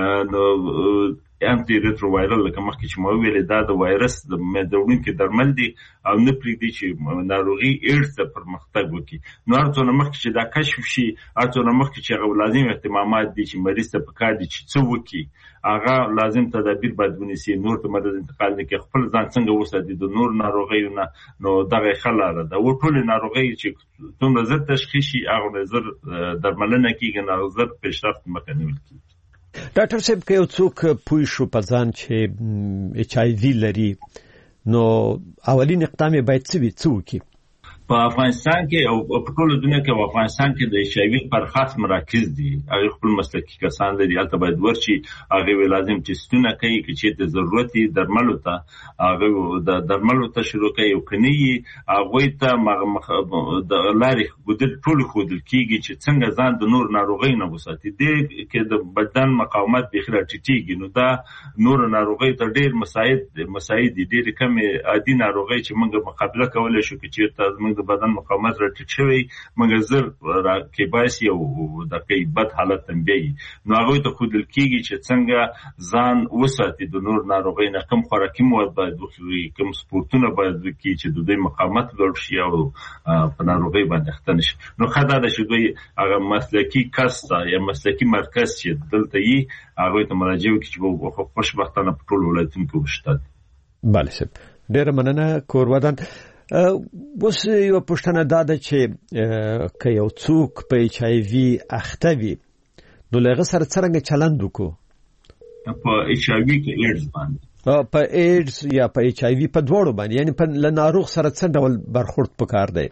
نو انټي ریټرووایرل لکه مخکې چې مو ویل دا د وایرس د مدونکو درمل دي او نه پریږدي چې ناروغي ایډز ته پرمختګ وکړي. نو هر څو مخکې چې دا کشف شي هر څو مخکې چې هغه لازم اهتمامات دي چې مریض ته پکار دي چې څه وکړي هغه لازم تدابیر باید ونیسي. نور ته مرض انتقال نه کوي خپل ځان څنګه وساتي د نور ناروغیو نه. نو دغه خلاره دا ټول ناروغي چې څومره زر تشخیص شي هغه زر درملنه کیږي نه زر پیشرفت مکنول کیږي. ډاکټر صاحب که یو څوک پوه شو په ځان چې HIV لري نو اولین اقدام باید څه وکړي؟ په افغانستان کې او په ټول دنیا کې په افغانستان کې د HIV پر خاص مراکز دي. هغه خپل مسلکي کسان لري هلته باید ورشي. هغه لازم ټیسټونه کوي چې د ضرورتي درملو ته هغه د درملو ته شروع کوي او کني هغه ته د لارې ګودل ټول خودل کیږي چې څنګه ځان د نور ناروغي نه وساتي. د کې د بدن مقاومت بخره ټیټیږي نو دا نور ناروغي ته ډېر مساعد دي. ډېر کم عادي ناروغي چې موږ مقابله کولای شو چې ته د بدن مقاومت راټیټ شوی مګر زر کې باسي او د کې بد حالت تنبیه. نو هغه ته خودل کیږي چې څنګه ځان وساتي د نور ناروغي نه. کم خوراکي مواد باید وخوري کم سپورتونه باید وکړي چې د دوی مقاومت لوړ شي او په ناروغي باندې اخته نشي. نو خدای دا چې دوی هغه مسلکی کستا یا مسلکی مرکز چې دلته یې هغه ته مراجعه وکړي چې خوشبختانه په ټول ولایتونو کې وشته. بله صاحب ډېر مننه کورودان. اوس یو پوښتنه دا ده چې که یو څوک په HIV اخته وي نو له هغه سره څرنګه چلند وکړو؟ په HIV کې ایډز باندې په ایډز یا په HIV په دواړو باندې یعنی په له ناروغ سره څه ډول برخورد پکار دی؟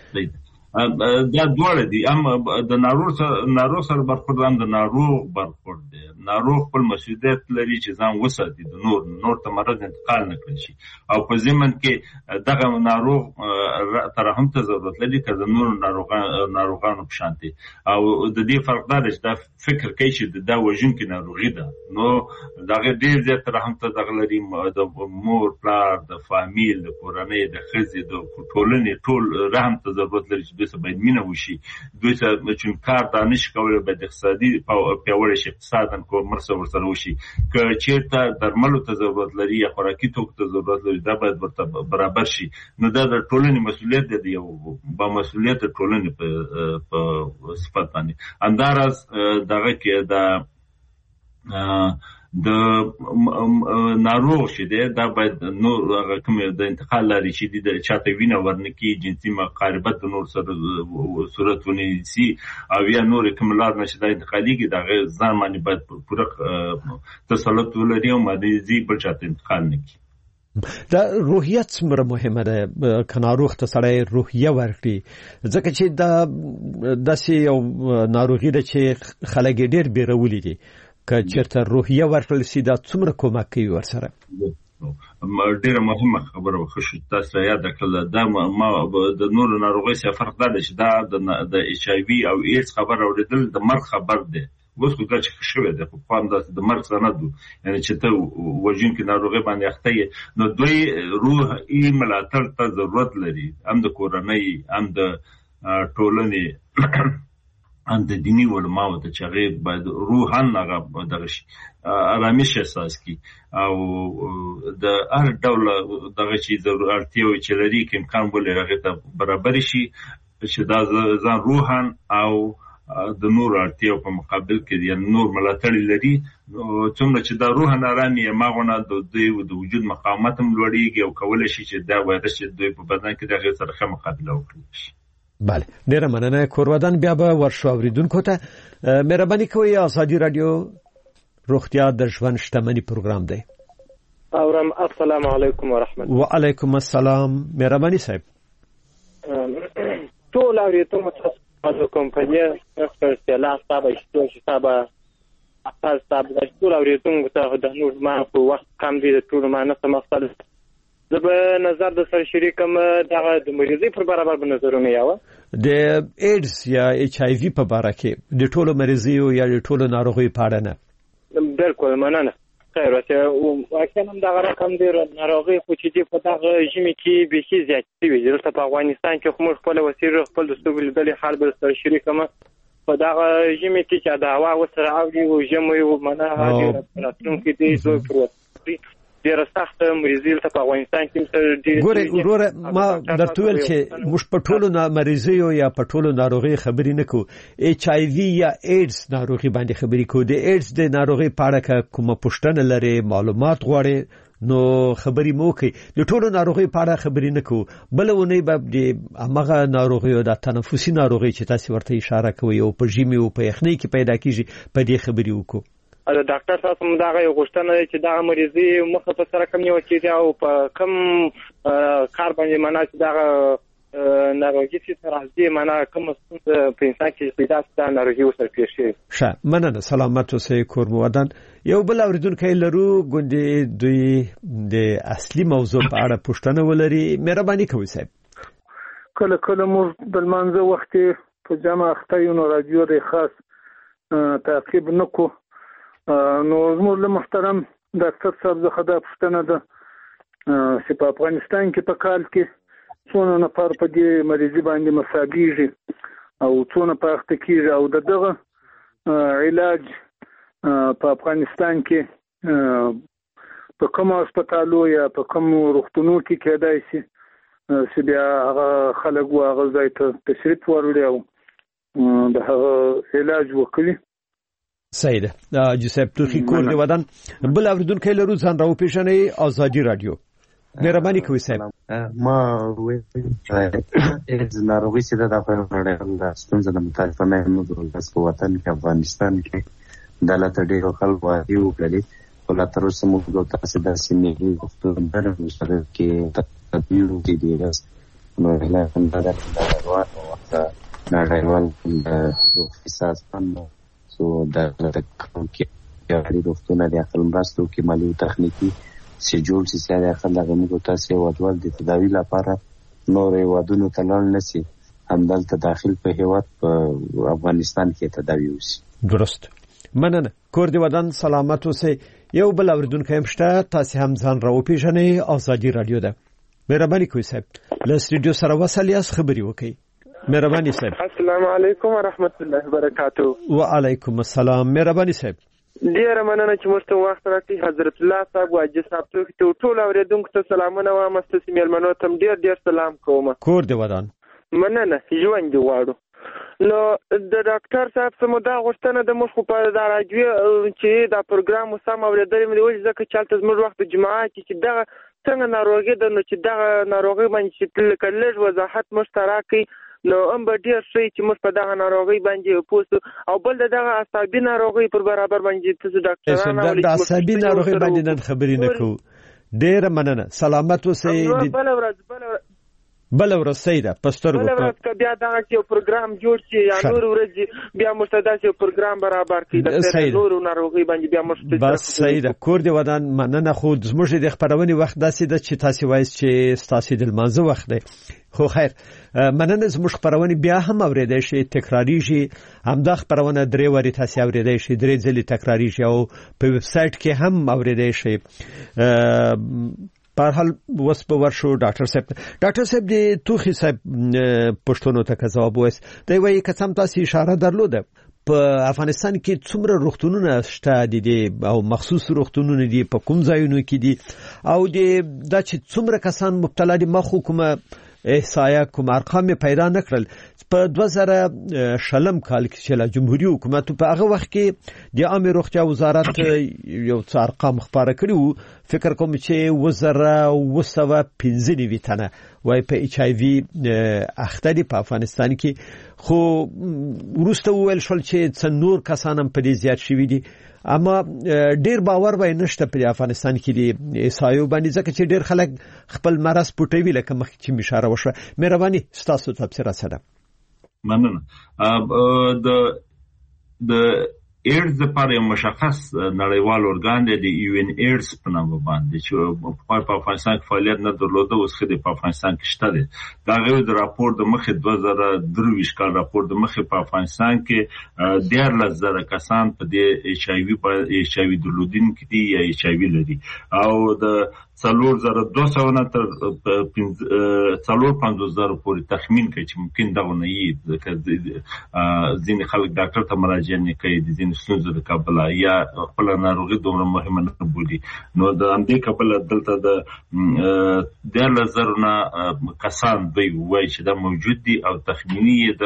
دا دواړه دي. د ناروغ سره برخورد هم د ناروغ برخورد دی. ناروغ خپل مسؤلیت لري چې ځان وساتي د نور ته مرض انتقال نه کړي شي او په ضمن کې دغه ناروغ ترحم ته ضرورت لري که د نور ناروغانو په شان دي. او د دې فرق دا دی چې دا فکر کوي چې دا وژونکې ناروغي ده. نو دغه ډېر زیات ترحم ته دغه لري د مور پلار د فامیل د کورنۍ د ښځې د ټولنې ټول رحم ته ضرورت لري چې دوی سره باید مینه وشي. دوی سره چې کار دا نشي کولی باید اقتصادي پیاوړی شي اقتصادا مرسته ورسره وشي. که چېرته درملو ته ضرورت لري یا خوراکي توکو ته ضرورت لري دا باید ورته برابر شي. نو دا د ټولنې مسؤلیت دی یو با مسؤلیت ټولنې په صفت باندې. همداراز دغه کې د ناروغ چې دی دا باید نور هغه کوم د انتقال لارې چې دي د چاته وینه ورنکي جنسي مقاربت د نور سره صورت ونیسي او یا نور کوم لار نشي دا انتقالېږي دغه ځان باندې باید پوره تسلط ولري او مریضي بل چاته انتقال نه کړي. دا روحیت څومره مهمه ده که ناروغ ته سړی روحیه ورکړي ځکه چې دا داسې یو ناروغي ده چې خلک یې ډېر بیرولي دي. که چېرته روحیه ورکړل شي دا څومره کومک کوي ورسره؟ ډېره مهمه خبره وکړه تاسو یاد کړل. دا ما د نورو ناروغۍ سره فرق دا دی چې دا د HIV او ایډز خبر اوریدل د مرګ خبر دی. اوس خو دا چې شوی دی په پام داسې د مرګ سره نه دو یعنی چې ته وژونکې ناروغۍ باندې اخته یې نو دوی روحي ملاتړ ته ضرورت لري هم د کورنۍ هم د ټولنې هم د دیني علماو ته چې هغې باید روحان هغه دغه شي ارامش احساس کړي او د هر ډول دغه چې اړتیاوې چې لري که امکان ولري هغې ته برابر شي چې دا ځان روحان او د نور اړتیاو په مقابل کې یا نور ملاتړ لري. څومره چې دا روحان ارامي هماغونه د دوی د وجود مقاومت هم لوړېږي او کولی شي چې دا وایرس چې دوی په بدن کې د هغې سره ښه مقابله وکړي شي. بله ډیره مننه کورودان. بیا به ورشو اوریدونکو ته مهرباني کوئ. آزادي رادیو روغتیا د ژوند شتمني پروګرام دی. اورم. السلام علیکم ورحمت الله. وعلیکم السلام. مهرباني صاحب. ټول اوریدونکو ته کمپنی اختیار صاحب اشتو صاحب اصل صاحب ټول اوریدونکو ته د نور ما په وخت کم دي ټول ما نه سمختل زه به نظر د سره شریکم دغه د مریضۍ پر برابر به نظرونه یاوه د ایډز یا ایچ آی وی په باره کې د ټولو مریضیو یا د ټولو ناروغیو په اړه نه بالکل مننه خیر واته او اکثر دغه رقم دی ناروغي خو چې دی په دغه ژمي کې به شي زیات وي دلته په افغانستان کې خو موږ خپل وسیله خپل د ستوګل د حال به سره شریکم په دغه ژمي کې چې د هوا وسره او دی او ژمي او منه هغه راتلونکي دی زو پروت ډیر سخت مریضي په افغانستان کې ډیر ګوره ما درته ویل چې موږ په ټولو مریضیو یا په ټولو ناروغي خبرې نه کوو ایچ آی وی یا ایډز ناروغي باندې خبرې کوو د ایډز د ناروغي په اړه کومه پوښتنه لري معلومات غواړي نو خبرې مو کوي د ټولو ناروغي په اړه خبرې نه کوو بل ونی به د هغه ناروغي او د تنفسي ناروغي چې تاسو ورته اشاره کوي او په ژمي او په یخنۍ کې پیدا کیږي په دې خبرې وکړو د ډاکټر صاحب هم دا غوښتنه چې دا مریضي مخه په سره کم یو کېږي او په کم کار باندې معنا چې دا ناروغي چې راځي معنا کوم په انسان کې پیدا ستاسو ناروغي وسره پیښ شي ښه مننه سلامت اوسئ کورمودان یو بل اوریدونکو لرو ګوندې دوی د اصلي موضوع په اړه پوښتنه ولري مهرباني کوئ صاحب کله موږ د منځه وخت په جمع اخته یو نو راډیو د خاص تعقیب نکو نو زموږ له محترم ډاکټر صاحب زه خدا پوښتنه ده چې په افغانستان کې په کال کې څونه نفر په دې مریضي باندې مصابېږي او څونه په اخته کېږي او دغه علاج په افغانستان کې په کوم هسپتالو یا په کوم روغتونو کې کېدای شي چې بیا هغه خلک هغه ځای ته تشریف وروړي او د هغه علاج وکړي سیده جوزف توخی کور دی ودان بل اوریدونکو لرو ځان راو پیښنې ازادي رادیو مهرباني کوئ صاحب ما از ناروغي چې د افغانستان د ستونزې د متاسفانه موږ په وطن کې افغانستان کې دلته ډیرو خلکو وادي وکړي ولا تر اوسه موږ تاسو د سیمې وختونه درنو سره کې تدبیر دي نو له همدا د نړیوال د اقتصاد سو د کوم کې یاري دوستونه د خپل مرستو کې مالي او تخنیکی سي جوړ سي سره خلک موږ تاسو ودول د تداوی لپاره نور ودونو تلل نسی همدلته داخل په هیواد په افغانستان کې تداوی وسی درست مننه کور دی ودان سلامت اوسئ یو بل اوریدونکو هم شته تاسو هم ځان راو پیژنئ ازادي رادیو ده مهرباني کوئ صاحب له سټډیو سره وصلیاس خبري وکړئ مهرباني صاحب السلام علیکم ورحمت الله وبرکاته وعلیکم السلام مهرباني صاحب ډیر مننه چې موږ ته وخت راکړی حضرت الله صاحب واجی صاحب ته ټول اوریدونکو ته سلامونه وایم ستاسو میلمنو ته ډیر سلام کوم کور دی ودان مننه ژوند دی واړو نو د ډاکټر صاحب سمدا غوښتنه د مخ په دا راځي چې دا پروګرام سم اوریدل مې وایي ځکه چې تاسو موږ وخت جمعه کې دا څنګه ناروغي ده نو چې دا ناروغي باندې چې کله وضاحت مشترکي نو به ډیر شي چې موږ په دغه ناروغي باندې پوښتنه او بل دغه عصبي ناروغي پر برابر باندې تاسو ډاکټرانو د عصبي ناروغي باندې نن خبرې نه کوو ډیر مننه سلامت اوسئ بل ورځ سیده پستر بل ورځ بیا دا یو پروګرام جوړ شي یا نور ورځ بیا مستداس یو پروګرام برابر کړي د نور ناروغي باندې بیا مستداس بس سیده کور دی ودان مننه خو زموږ د خبرونې وخت داسې ده چې تاسو وایي چې تاسو د مازه وخت دی خو خیر مننه زموږ خبرونه بیا هم اوریدای شي تکراری شي همدا خبرونه درې وری تاسو اوریدای شي درې ځلې تکراری شي او په ویب سټ کې هم اوریدای شي په حال وس په ورشو ډاکټر صاحب د توخي صاحب پښتون ته جواب وایي دا وایي که څم تاسو اشاره درلوده په افغانستان کې څومره روغتونونه شته دي او مخصوص روغتونونه دي په کوم ځایونو کې دي او دا چې څومره کسان مبتلا دي مخ حکومت احصایه کوم ارقام پیدا نکړل په 2000 کال کې چې لا جمهوریت حکومت په هغه وخت کې د عامه روغتیا وزارت یو څو ارقام خبره کړو فکر کوم چې 2015 تنه وای په ایچ آی وی اخته دي په افغانستان کې خو ورسته ویل شول چې څنور کسانم په دې زیات شوي دي اما ډیر باور به نشته په افغانستان کې دی ایسایو باندې ځکه چې ډیر خلک خپل مرز پټوي لکه مخکې چې اشاره وشوه مهرباني ستاسو تفسیر سره مننه د ایډز لپاره یو مشخص نړیوال ارګان دی د یو ان ایډز په نامه باندې چې په افغانستان کې فعالیت نه درلوده، اوس خدای په افغانستان کې شته دی. دا غوښ د راپور د مخې 2023 کال راپور د مخې په افغانستان کې 14000 کسان په دې ایچ آی وی درلودونکي دي یا ایچ آی وی لري، او د 4200 نه تر 45000 پورې تخمین کوي چې ممکن دا ونه وي، ځکه ځینې خلک ډاکټر ته مراجعه نه کوي د ځینې ستونزو له کبله یا خپل ناروغي دومره مهمه نه بولي. نو د همدې کبله دلته د 10000 نه کسان دوی وایي چې دا موجود دي، او تخمینی د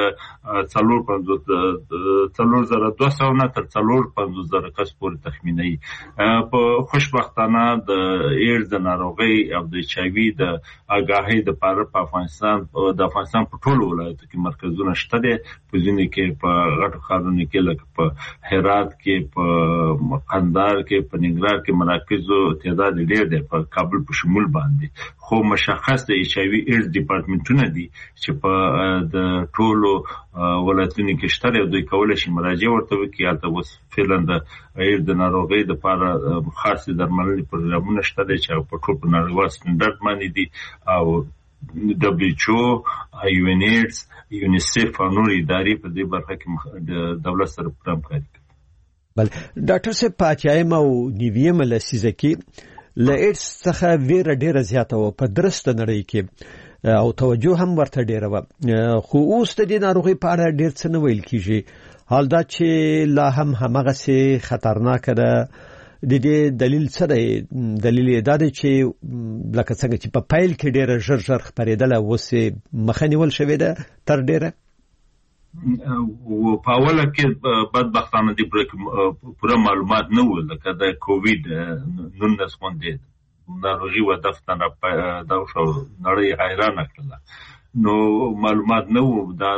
4200 نه تر 45000 کس پورې تخمیني. په خوشبختانه د ایډز ناروغي او د ایچ آی وی د آگاهی د پاره په افغانستان په ټولو ولایتو کې مرکزونه شته دي، په ځینې کې په غټو ښارونو کې لکه په هرات کې، په قندهار کې، په ننګرهار کې مراکزو تعداد ډېر دی، په کابل په شمول باندې. خو مشخص د ایچ آی وی ایډز ډپارټمنټونه دي چې په د ټولو ولایتونو کې شته دي، دوی کولای شي مراجعه ورته وکړي. هلته اوس فعلا د ایډز د ناروغۍ لپاره خاصې درملنې پروګرامونه شته دي چې په ټول نړیوال سټنډرډ باندې دي، او WHO، یو ان ایډز، یونیسف او نور ادارې په دې برخه کې د دولت سره همکاري کوي. بل ډاکټر صاحب په 8 او 9 لسیزه کې له ایډز څخه ویره ډیره زیاته و په درسته نړۍ کې، او توجه هم ورته ډیره و، خو اوس د دې ناروغي په اړه ډیر څه نه ویل کیږي. حال دا چې لا هم همغه سي خطرناک ده، د دې دلیل څه دی؟ دلیل یې دا دی چې لکه څنګه چې په پایل کې ډیره ژر خبرېدله، اوس مخه نیول شوې ده تر ډیره. په اوله کې بدبختانه دې پوره معلومات نه و، لکه د کووید 19 غوندې ناروغي و دفتر دا شو نړۍ حیرانه کړله. نو معلومات نه و. دا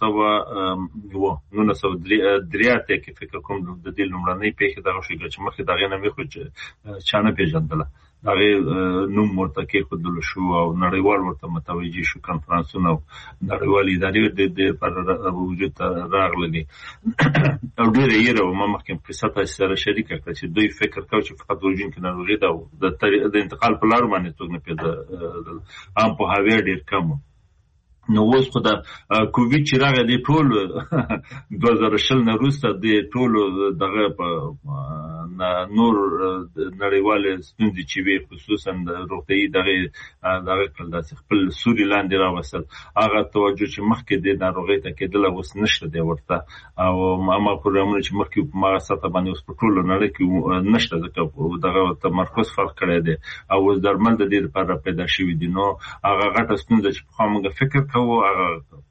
1993 کې فکر کوم د دې لومړنۍ پیښه دغه شي چې مخکې دغه نه مخ چا نه پیژندله، دغه نوم ورته کې خودل شو او نړیوال ورته متوجي شو، کنفرانسونه او نړیوال ادارې د پر وجود راغلي. او ډېر یې راو ما مخکې قصه تاسو سره شریک کړم چې دوی فکر کاوه چې فقط ورجین کې ناروغي ده، د انتقال په لار باندې څوک نه پیدا عام په هاوی ډېر کم. نو اوس خو د کووید چې راغی د ټول 2020 نه وروسته د ټول دغه نور نړیوال ستونزې چې وي، خصوصا د روغتیايي دغه کړل د خپل سوري لاندې راوستل، هغه توجه چې مخکې د ناروغۍ ته کېدل اوس نشته دی ورته، او ما پروګرامونه چې مخکې په ما ساته باندې اوس په ټول نړۍ کې نشته، ځکه دغه تمرکز فرق کړی دی او اوس درمل د دې لپاره پیدا شوي دي. نو هغه غټه ستونزه چې په موږ فکر او هغه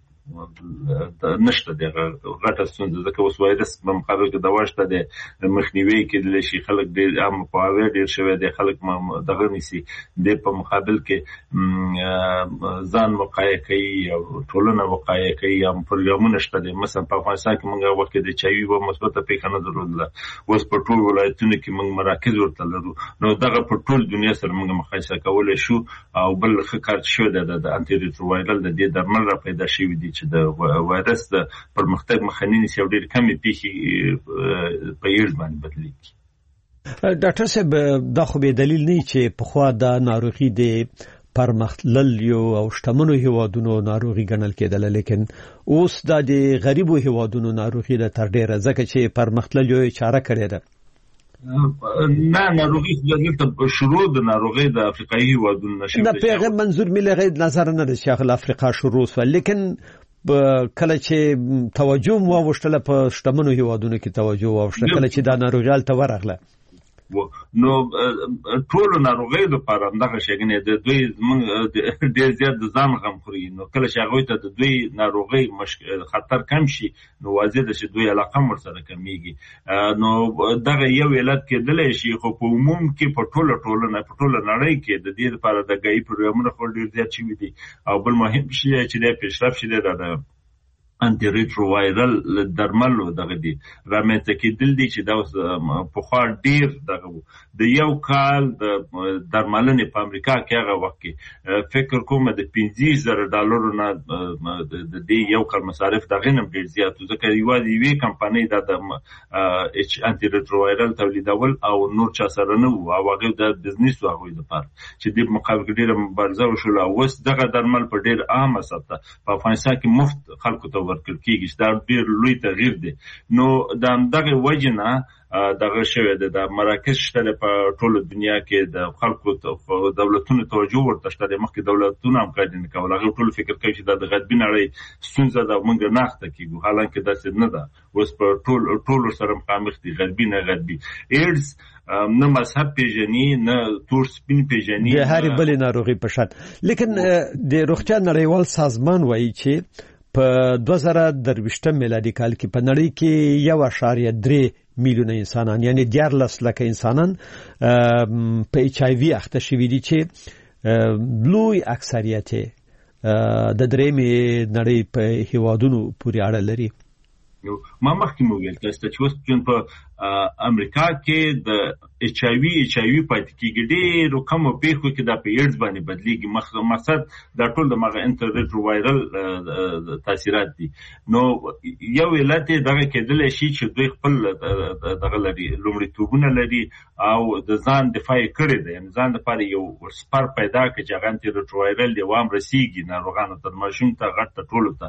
نشته دی، غټه ستونزه، ځکه اوس وایرس په مقابل کې دوا شته دی، مخنیوي کېدلی شي، خلک ډېر عام په هاوی ډېر شوی دی، خلک دغه نیسي، د په مقابل کې ځان وقایه کوي او ټولنه وقایه کوي، هم پروګرامونه شته دی. مثلا په افغانستان کې موږ وخت کې د چایوي و مثبته پیښه نه درلوده، اوس په ټول ولایتونو کې موږ مراکز ورته لرو. نو دغه په ټول دنیا سره موږ مقایسه کولی شو، او بل ښه کار شوی دی د انټي ریټرووایرل د دې درمل را پیدا شوي دي چې د وایرس د پرمختګ مخه نیسي او ډېر کمې پیښې په ایډز باندې بدلېږي. ډاکټر صاحب دا خو به دلیل نه چې په خوا د ناروغي د پرمختللو او شتمنو هیوادونو ناروغي ګڼل کېدل، لیکن اوس د غریبو هیوادونو ناروغي د تر ډیره ځکه چې پرمختللو چاره کړې ده. نه ناروغي دلته شروع د ناروغي د افریقایي هیوادونو نشي نه پیغام منظور ملي غیر نظر نه د شیخ افریقا شروع سو، لیکن کله چې توجه مو واوښتله په شتمنو هیوادونو کې توجه واوښتله کله چې دا ناروغي ته ورغله. نو ټول ناروغي لپاره دغه شګنې د دوی ډېر زیات د ځان غم خوري. نو کله چې هغه ته د دوی ناروغي خطر کم شي، نو واضح ده چې دوی علاقه ورسره کمیږي. نو دغه یو علت کېدلی شي، خو په عموم کې په ټول نړۍ کې د دې لپاره د ګاهي پروګرامونه خو ډېر زیات شوي دي. او بل مهم شی چې د پیشرفت شي د انټي ریټرووایرل درملو دغه دي رامنځته کېدل دي چې دا په خوا ډیر دغه د یو کال د درملنې په امریکا کې هغه وخت کې فکر کوم د $15,000 نه د دې یو کال مصارف دغه نه ډیر زیات ځکه یوې کمپنۍ د انټي ریټرووایرل تولیدول او نور چا سره نه وو او هغه د بزنس واغوي د پاره چې د مقابل ډیره مبارزه وشول او اوس دغه درمل په ډیر عامه سطح په افغانستان کې مفت خلکو ته ورکړل کېږي دا ډیر لوی تغییر دی نو دغه وجنه دغه شوی د مراکز شته په ټوله دنیا کې د خلکو دولتونو توجه ورته شته مخکې دولتونه هم کار نه کول هغه ټول فکر کوي چې د غربي نړۍ ستونزه د موږ نه اخته کیږي حالانکه داسې نه ده اوس په ټول سره مخامخ دي غربي نه غربي ایډز نه مذهب پیژني نه تور سپین پیژني د هر بل ناروغي په شان لیکن د روغتیا نړیوال سازمان وایي چې په 2023 میلادي کال کې په نړۍ کې 1.3 میلیون انسانان یعنی 14 لک انسانان په ایچ آی وی اخته شوي دي چې لوی اکثریت د درېمې نړۍ په هیوادونو پورې اړه لري ما مخکې مو ویل تاسو چې اوس په امریکا کې د ایچ آی وی پاتې کېږي ډېرو کمو پیښو کې دا په ایډز باندې بدلیږي مقصد دا ټول د مغه انټرریټرووایرل تاثیرات دي نو یو علت دغه کېدلی شي چې دوی خپل دغه لري لومړیتوبونه لري او د ځان دفاع کړی دی یعنې ځان لپاره یو سپر پیدا کړي چې هغه انټرریټرووایرل دی وام رسیږي ناروغانو ته ماشوم ته غټ ته ټولو ته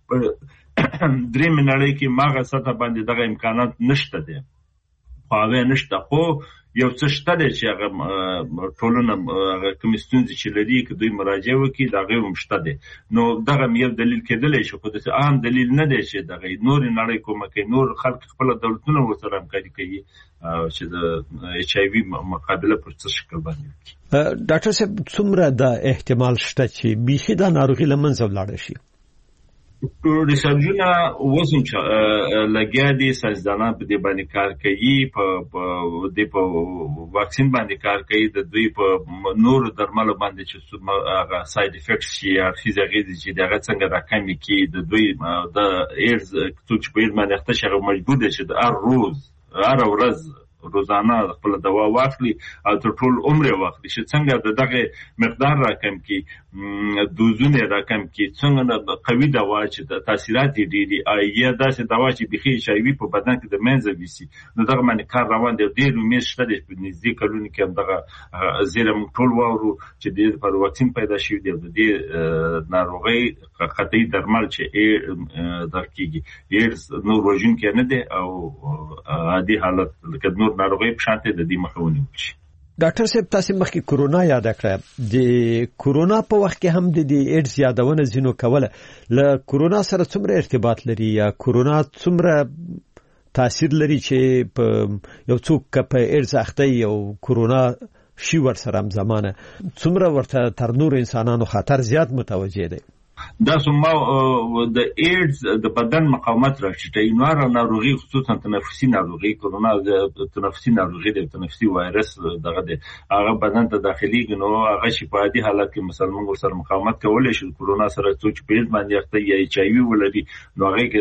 درېمې نړۍ کې ماغه سطح باندې دغه امکانات نشته دي خو نشته خو یو څه شته دی چې هغه ټولونه هغه کومې ستونزې چې لري که دوی مراجعه وکړي د هغې هم شته دی نو دغه یو دلیل کېدلی شي خو داسې عام دلیل نه دی چې دغه نورې نړۍ کومه کوي نور خلک خپله دولتونه ورسره همکاري کوي چې د ایچ آی وي مقابله پر څه شکل باندې وکړي ډاکټر صاحب څومره دا احتمال شته چې بیخي دا ناروغي له منځه ولاړه شي ریسرچونه وسم لګیا دي ساينسدانان په دې باندې کار کوي په واکسین باندې کار کوي د دوی په نور درملو باندې چې هغه ساید افیکټس شي یا فزیکي چې دغه څنګه راکمي کی د دوی د ایرز چې په باندې اخته شغه مجبور دي چې هر ورځ روزانه خپل دوا واخلي او تر ټول عمر واخلي چې څنګه دغه مقدار راکم کی دوزونه راکم کی څنګه قوي دوا چې تاثیرات ډېری یا داسې دوا چې بخي شایوي په بدن کې د منځه ویسي نو دغه باندې کار روان دی ډېر امید شته د نږدې کلونو کې هم دغه زیرم ټول وورو چې د پر واکسین پیدا شوی دی د دې ناروغي خطي درمل چې درکېږي ایرز نو روجن کې نه دی او عادي حالت لکه نور ناروغي په شانته د دې مخاوني وشي ډاکټر صاحب تاسو مخکې کورونا یاد کړه د کورونا په وخت کې هم د ایډز یادونه زینو کوله له کورونا سره څومره ارتباط لري یا کورونا څومره تاثیر لري چې په یو څوک په ایډز اخته یو کورونا شي ور سره هم زمانه څومره ورته تر نور انسانانو خطر زیات متوجه دی دا سمه د ایډز د بدن مقاومت راټیټوي نور ناروغي خصوصا تنفسي ناروغي کورونا د تنفسي ناروغي د تنفسي وایرس دغه د هغه بدن ته داخلي نو هغه شفاهي حالت کې مثلا موږ سره مقاومت کولای شي کورونا سره څوک په ایډز باندې اخته یا ایچ آی وی ولري نو هغه کې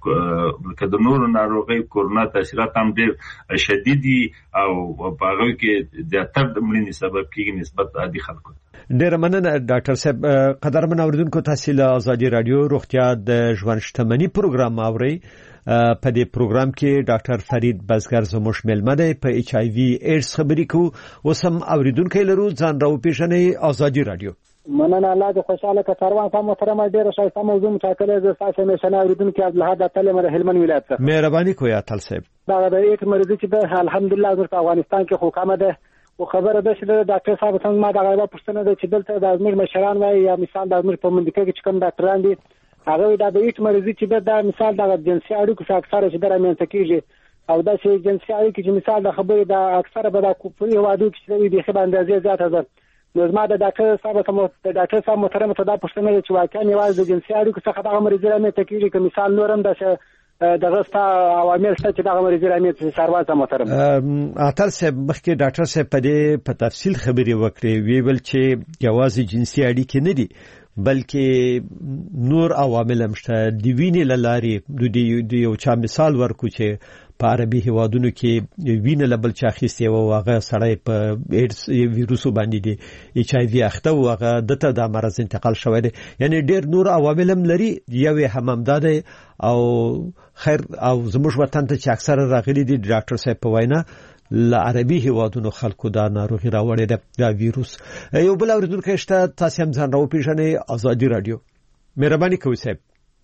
د نور ناروغي کورونا تاثیرات هم ډېر شدید دي او په هغه کې د اتر د مړینې سبب کېږي نسبت عادي خلکو ډېر مننه ډاکټر صاحب قدرمن اوریدونکو تاسو له ازادي رادیو روغتیا د ژوند شتمنۍ پروګرام اوري په دې پروګرام کې ډاکټر فرید بزګر زموږ ملمه دی په ایچ آی وی ایډز خبرې کوو وسم اوریدونکو لرو ځان راو پیژنې ازادي رادیو مننه الله دې خوشاله ک کاروان سم محترم ډېر شایسته موضوع متکلم ز تاسو مشنه اوریدونکو عبدالحد تعالی مر هلمند ولایت څخه مهرباني کوی اتل صاحب دا د ایټ مریض چې د الحمدلله د افغانستان کې حکومت ده او خبره ده چې ډاکټر صاحب څنګه ما دا غوښتنه پوښتنه ده چې دلته د ازمیر مشران وایي یا مثال د ازمیر په منډه کې چې کوم ډاکټران دي هغه دا د ایټ مریض چې د مثال د جنسي اړیکو څخه اکثره چې درامنځ کېږي او دا چې جنسي اړیکې چې مثال د خبرې د اکثره به د کوپري هوادو کې د دې خبره اندازې زیاته ده نو زما د ډاکټر صاحب محترم ته دا پوښتنه ده چې واقعا یوازې د جنسي اړیکو څخه د مریض درامنځ کېږي که مثال نورم د دغه ستا عوامل څه چې دغه مریض رامنځ سروازه محترم اتل صاحب مخکې ډاکټر صاحب په تفصیل خبرې وکړې ویل چې یوازې جنسي اړیکې نه دي بلکې نور عوامل هم شته د وینې له لارې د یو چا مثال ورکو چې په عربي هیوادونو کې وینه له بل چا اخیستې وه او هغه سړی په ایډز ویروسو باندې د ایچ آی وي اخته و هغه دته دا مرض انتقال شوی دی یعنی ډېر نور عوامل هم لري یو یې هم همدا دی او خیر او زموږ وطن ته چې اکثره راغلي دي ډاکټر صاحب په وینا له عربي هیوادونو خلکو دا ناروغي راوړې ده دا ویروس یو بل اورېدونکی شته تاسې هم ځان راوپېژنئ ازادي راډیو مهرباني کوئ صاحب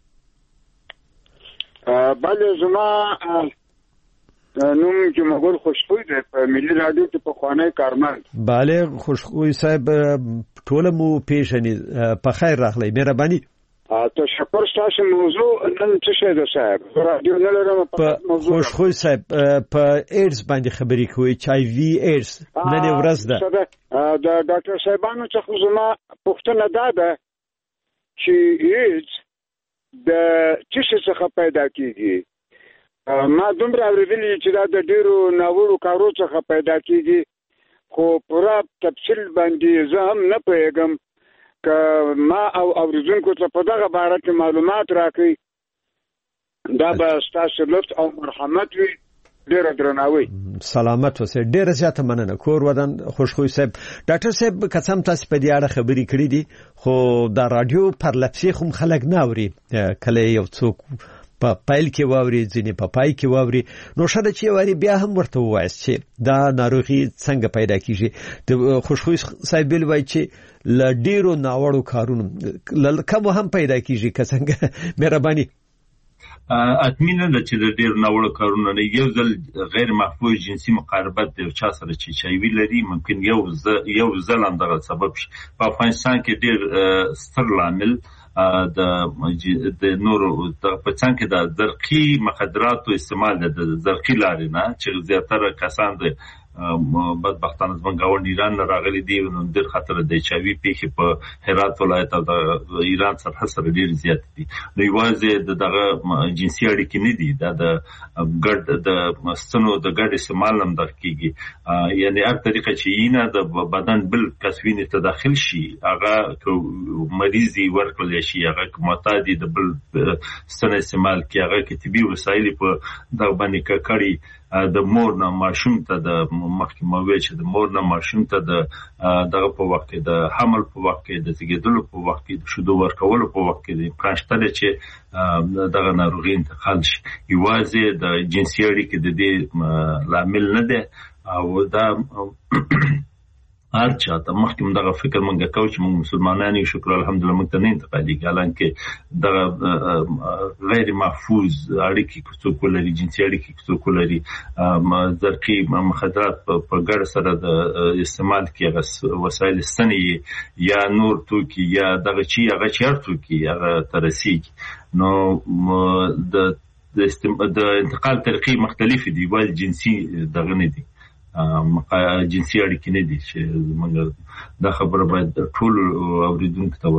بله زما نوم جمهور خوشخوی دی په ملي راډیو کې پخوانی کارمند بله خوشخوی صاحب ټوله مو پیژنې په خیر راغلی مهرباني تشکر ستاسو موضوع نن څه شی ده صاحب راډیو نه لرم په خوشخوی صاحب په ایډز باندې خبرې کوي چې آی وی ایډز نن ورځ ده د ډاکټر صاحبانو څخه زما پوښتنه ده چې ایډز د څه شي څخه پیدا کیږي ما دومره اورېدلي چې دا د ډیرو ناوړو کارو څخه پیدا کیږي خو پوره تفصیل باندې زه هم نه پوهېږم که ما او اوریدونکو ته په دغه باره کې معلومات راکړي دا به ستاسو لطف او مرحمت وي ډېره درناوی سلامت اوسئ ډېره زیاته مننه کور ودان خوشخوی صاحب ډاکټر صاحب قسم تاسو په دې اړه خبرې کړې دي خو دا رادیو پر لپسې خو خلک نه اوري کله یو څوک په پایل کې واوري ځینې په پای کې واوري نو شاده چې واري بیا هم ورته وایي چې دا ناروغي څنګه پیدا کیږي د خوشخوی صاحب وایي چې ل ډیرو ناوړو کارونو لکه هم پیدا کیږي که څنګه مهرباني اطمینه ده چې د ډیر ناوړو کارونو نه یو ځل غیر محفوظ جنسي مقاربت د چا سره چې چایوي لري ممکن یو ځل هم دغه سبب شي په افغانستان کې ډیر ستر لامل د نورو په څنګ کې د زرقي مخدراتو استعمال د زرقي لارې نه چې زیاتره کسان د بدبختانه زموږ ګاونډ ایران نه راغلي دي نو ډېر خطر د چاوي پیښې په هرات ولایت او د ایران سره سره ډېر زیات دي نو یوازې دغه جنسي اړیکې نه دي دا د ګډ د ستنو د ګډ استعمال هم دقیقي یعنی هر طریقه چې اینه د بدن بل کسوینه ته داخل شي هغه مریضي ورکول شي هغه معتادي د بل ستنه استعمال کوي هغه کې طبي وسایل په دغه باندې کړي د مور نه ماشوم ته د مخکې مووي چې د مور نه ماشوم ته دغه په وخت کې د حمل په وخت کې د زیږیدلو په وخت کې د شیدو ورکولو په وخت کې د پرانشتل چې دغه ناروغي انتقال شي یوازې د جنسي اړیکې د دې لامل نه ده او دا هر چاته مخکې دغه فکر مونږ کوو چې مونږ مسلمانان یو شکر الحمدلله مونږ ته نه انتقالېږي حالانکه دغه غیر محفوظ اړیکې څوک لري جنسي اړیکې څوک لري زرقي مخدرات په ګډه سره د استعمال کې وسایل ستنې یا نور توکي یا دغه چی هغه چیرته کې هغه ترسيږي نو د انتقال طریقې مختلفې دي ول جنسي دغه نه دي جنسي اړیکې نه دي چې موږ دا خبره باید ټول اوریدونکو ته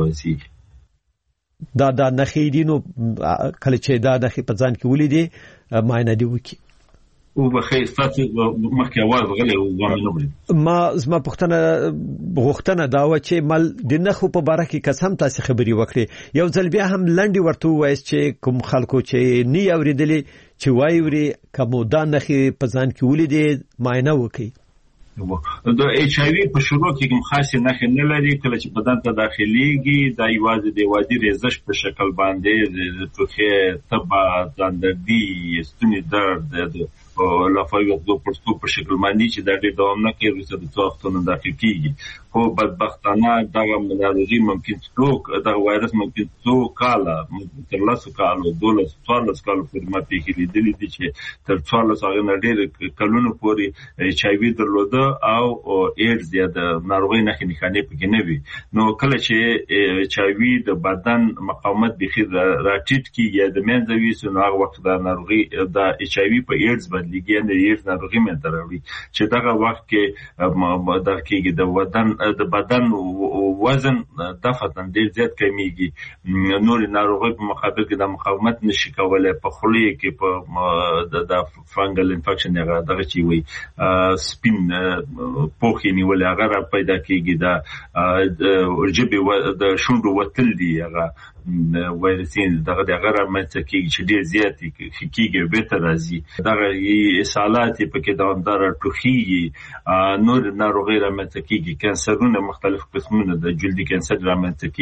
وایي دا نخې دي نو کله چې دا نخې په ځان کې ولیدي معاینه دی وکي او بخیر ستاسو مخکې आवाज غلې او ځان نه بری ما زما غوښتنه دا و چې مل د نخو په باره کې قسم تاسو خبري وکړي یو ځل بیا هم لنډي ورته وایي چې کوم خلکو چې نه اوریدلي چې وایوري کوم دا نخې په ځان کې ولیدي معاینه وکړي د ایچ آی وی په شروع کې کوم خاصه نخې نه لري کله چې بدن ته داخليږي دا یوازې د وادي ریزش په شکل باندې د توخه تبع ځاندردي ستوني درد او لافایو د پرستو په شکل باندې چې دا ډېر دوام نه کوي چې د توختونو داخل کیږي خو بدبختانه دغه ناروغي ممکن څوک دا وایرس ممکن څوک کاله تر لاسو کالو 12 کالو پورې ما پیښې لیدلې دي چې تر 14 هغه ډېر کلونو پورې ایچ آی وی درلوده او ایډز یا د ناروغي نښې نښانې پکې نه وي نو کله چې ایچ آی وی د بدن مقاومت بخیر راټیټ کی یا د منځوي سو هغه وخت د ناروغي د ایچ آی وی په ایډز بدلیږي نه ایډز ناروغي منځ راوړي چې دغه وخت کې د کېږي د بدن وزن دفعتاً ډیر زیات کمیږي نور ناروغي په مقابل کې د مقاومت نشي کولای په خولې کې په د فنګل انفیکشن دغه چی وي سپین پوخي نیول هغه پیدا کېږي د جبه د شونډو وتل دي هغه وایرسین دغه رامنځته کېږي چې ډېر زیات کېږي بهتر راځي دغه اسهالات په کې دوامداره ټوخي نور ناروغۍ رامنځته کېږي کانسرونه مختلف قسمونه د جلدي کانسر رامنځته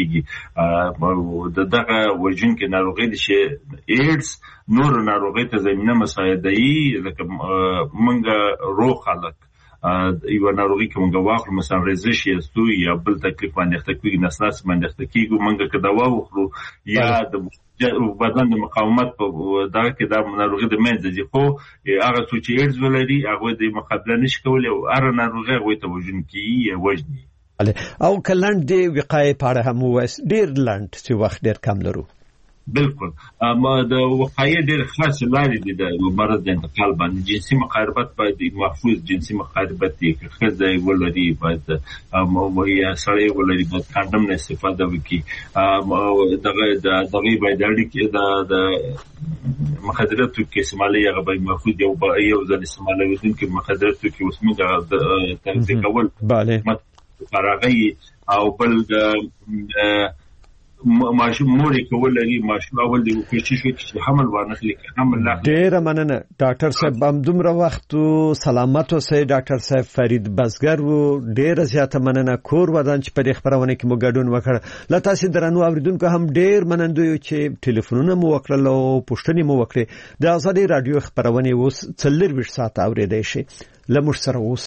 کېږي دغه وژونکې ناروغۍ دي چې ایډز نور ناروغۍ ته زمینه مساعدوي لکه موږ روغ خلک یو ناروغي کوم غواخلو مثلا رزش یستو یا بل تکلیف باندې اختکوي نسناس باندې اختکیږي موږ که دوا وخورو یا د بدن د مقاومت په دغه کې د ناروغي د منځ دي خو هغه څه چې ایډز ولري هغه د مقابله نشي کولای او هر ناروغي هغه ته وژونکي وژني او کلند دی وقایې په اړه هم وایي ډیر لاند چې وخت ډیر کم لرو بالکل ما د وقایې ډېر خاص لارې دي د مرض د انتقال باندې جنسي مقاربت باید محفوظ جنسي مقاربت دي که ښځه ولري باید یا سړی ولري باید کاندم نه استفاده وکړي دغه باید اړیکې د مخدره توکي استعمالي هغه باید محفوظ یو ځل استعمالوي چې مخدره توکي اوس موږ د تغذیه کول فراغي او بل د ماشوم موري کول لري ماشوم اول دی کوشش وکړي چې حمل وانخلي حمل لا ډیر مننه ډاکټر صاحب هم دومره وخت سلامت اوسئ ډاکټر صاحب فرید بزګر وو ډیر زیاته مننه کور ودان چې په خبرونه کې مو ګډون وکړ لا تاسو درنو اوریدونکو هم ډیر منندوی چې ټلیفونونه مو وکړل او پوښتنې مو وکړې د آزادي رادیو خبرونه اوس 24 ساعت اوریدای شي لمر سره اوس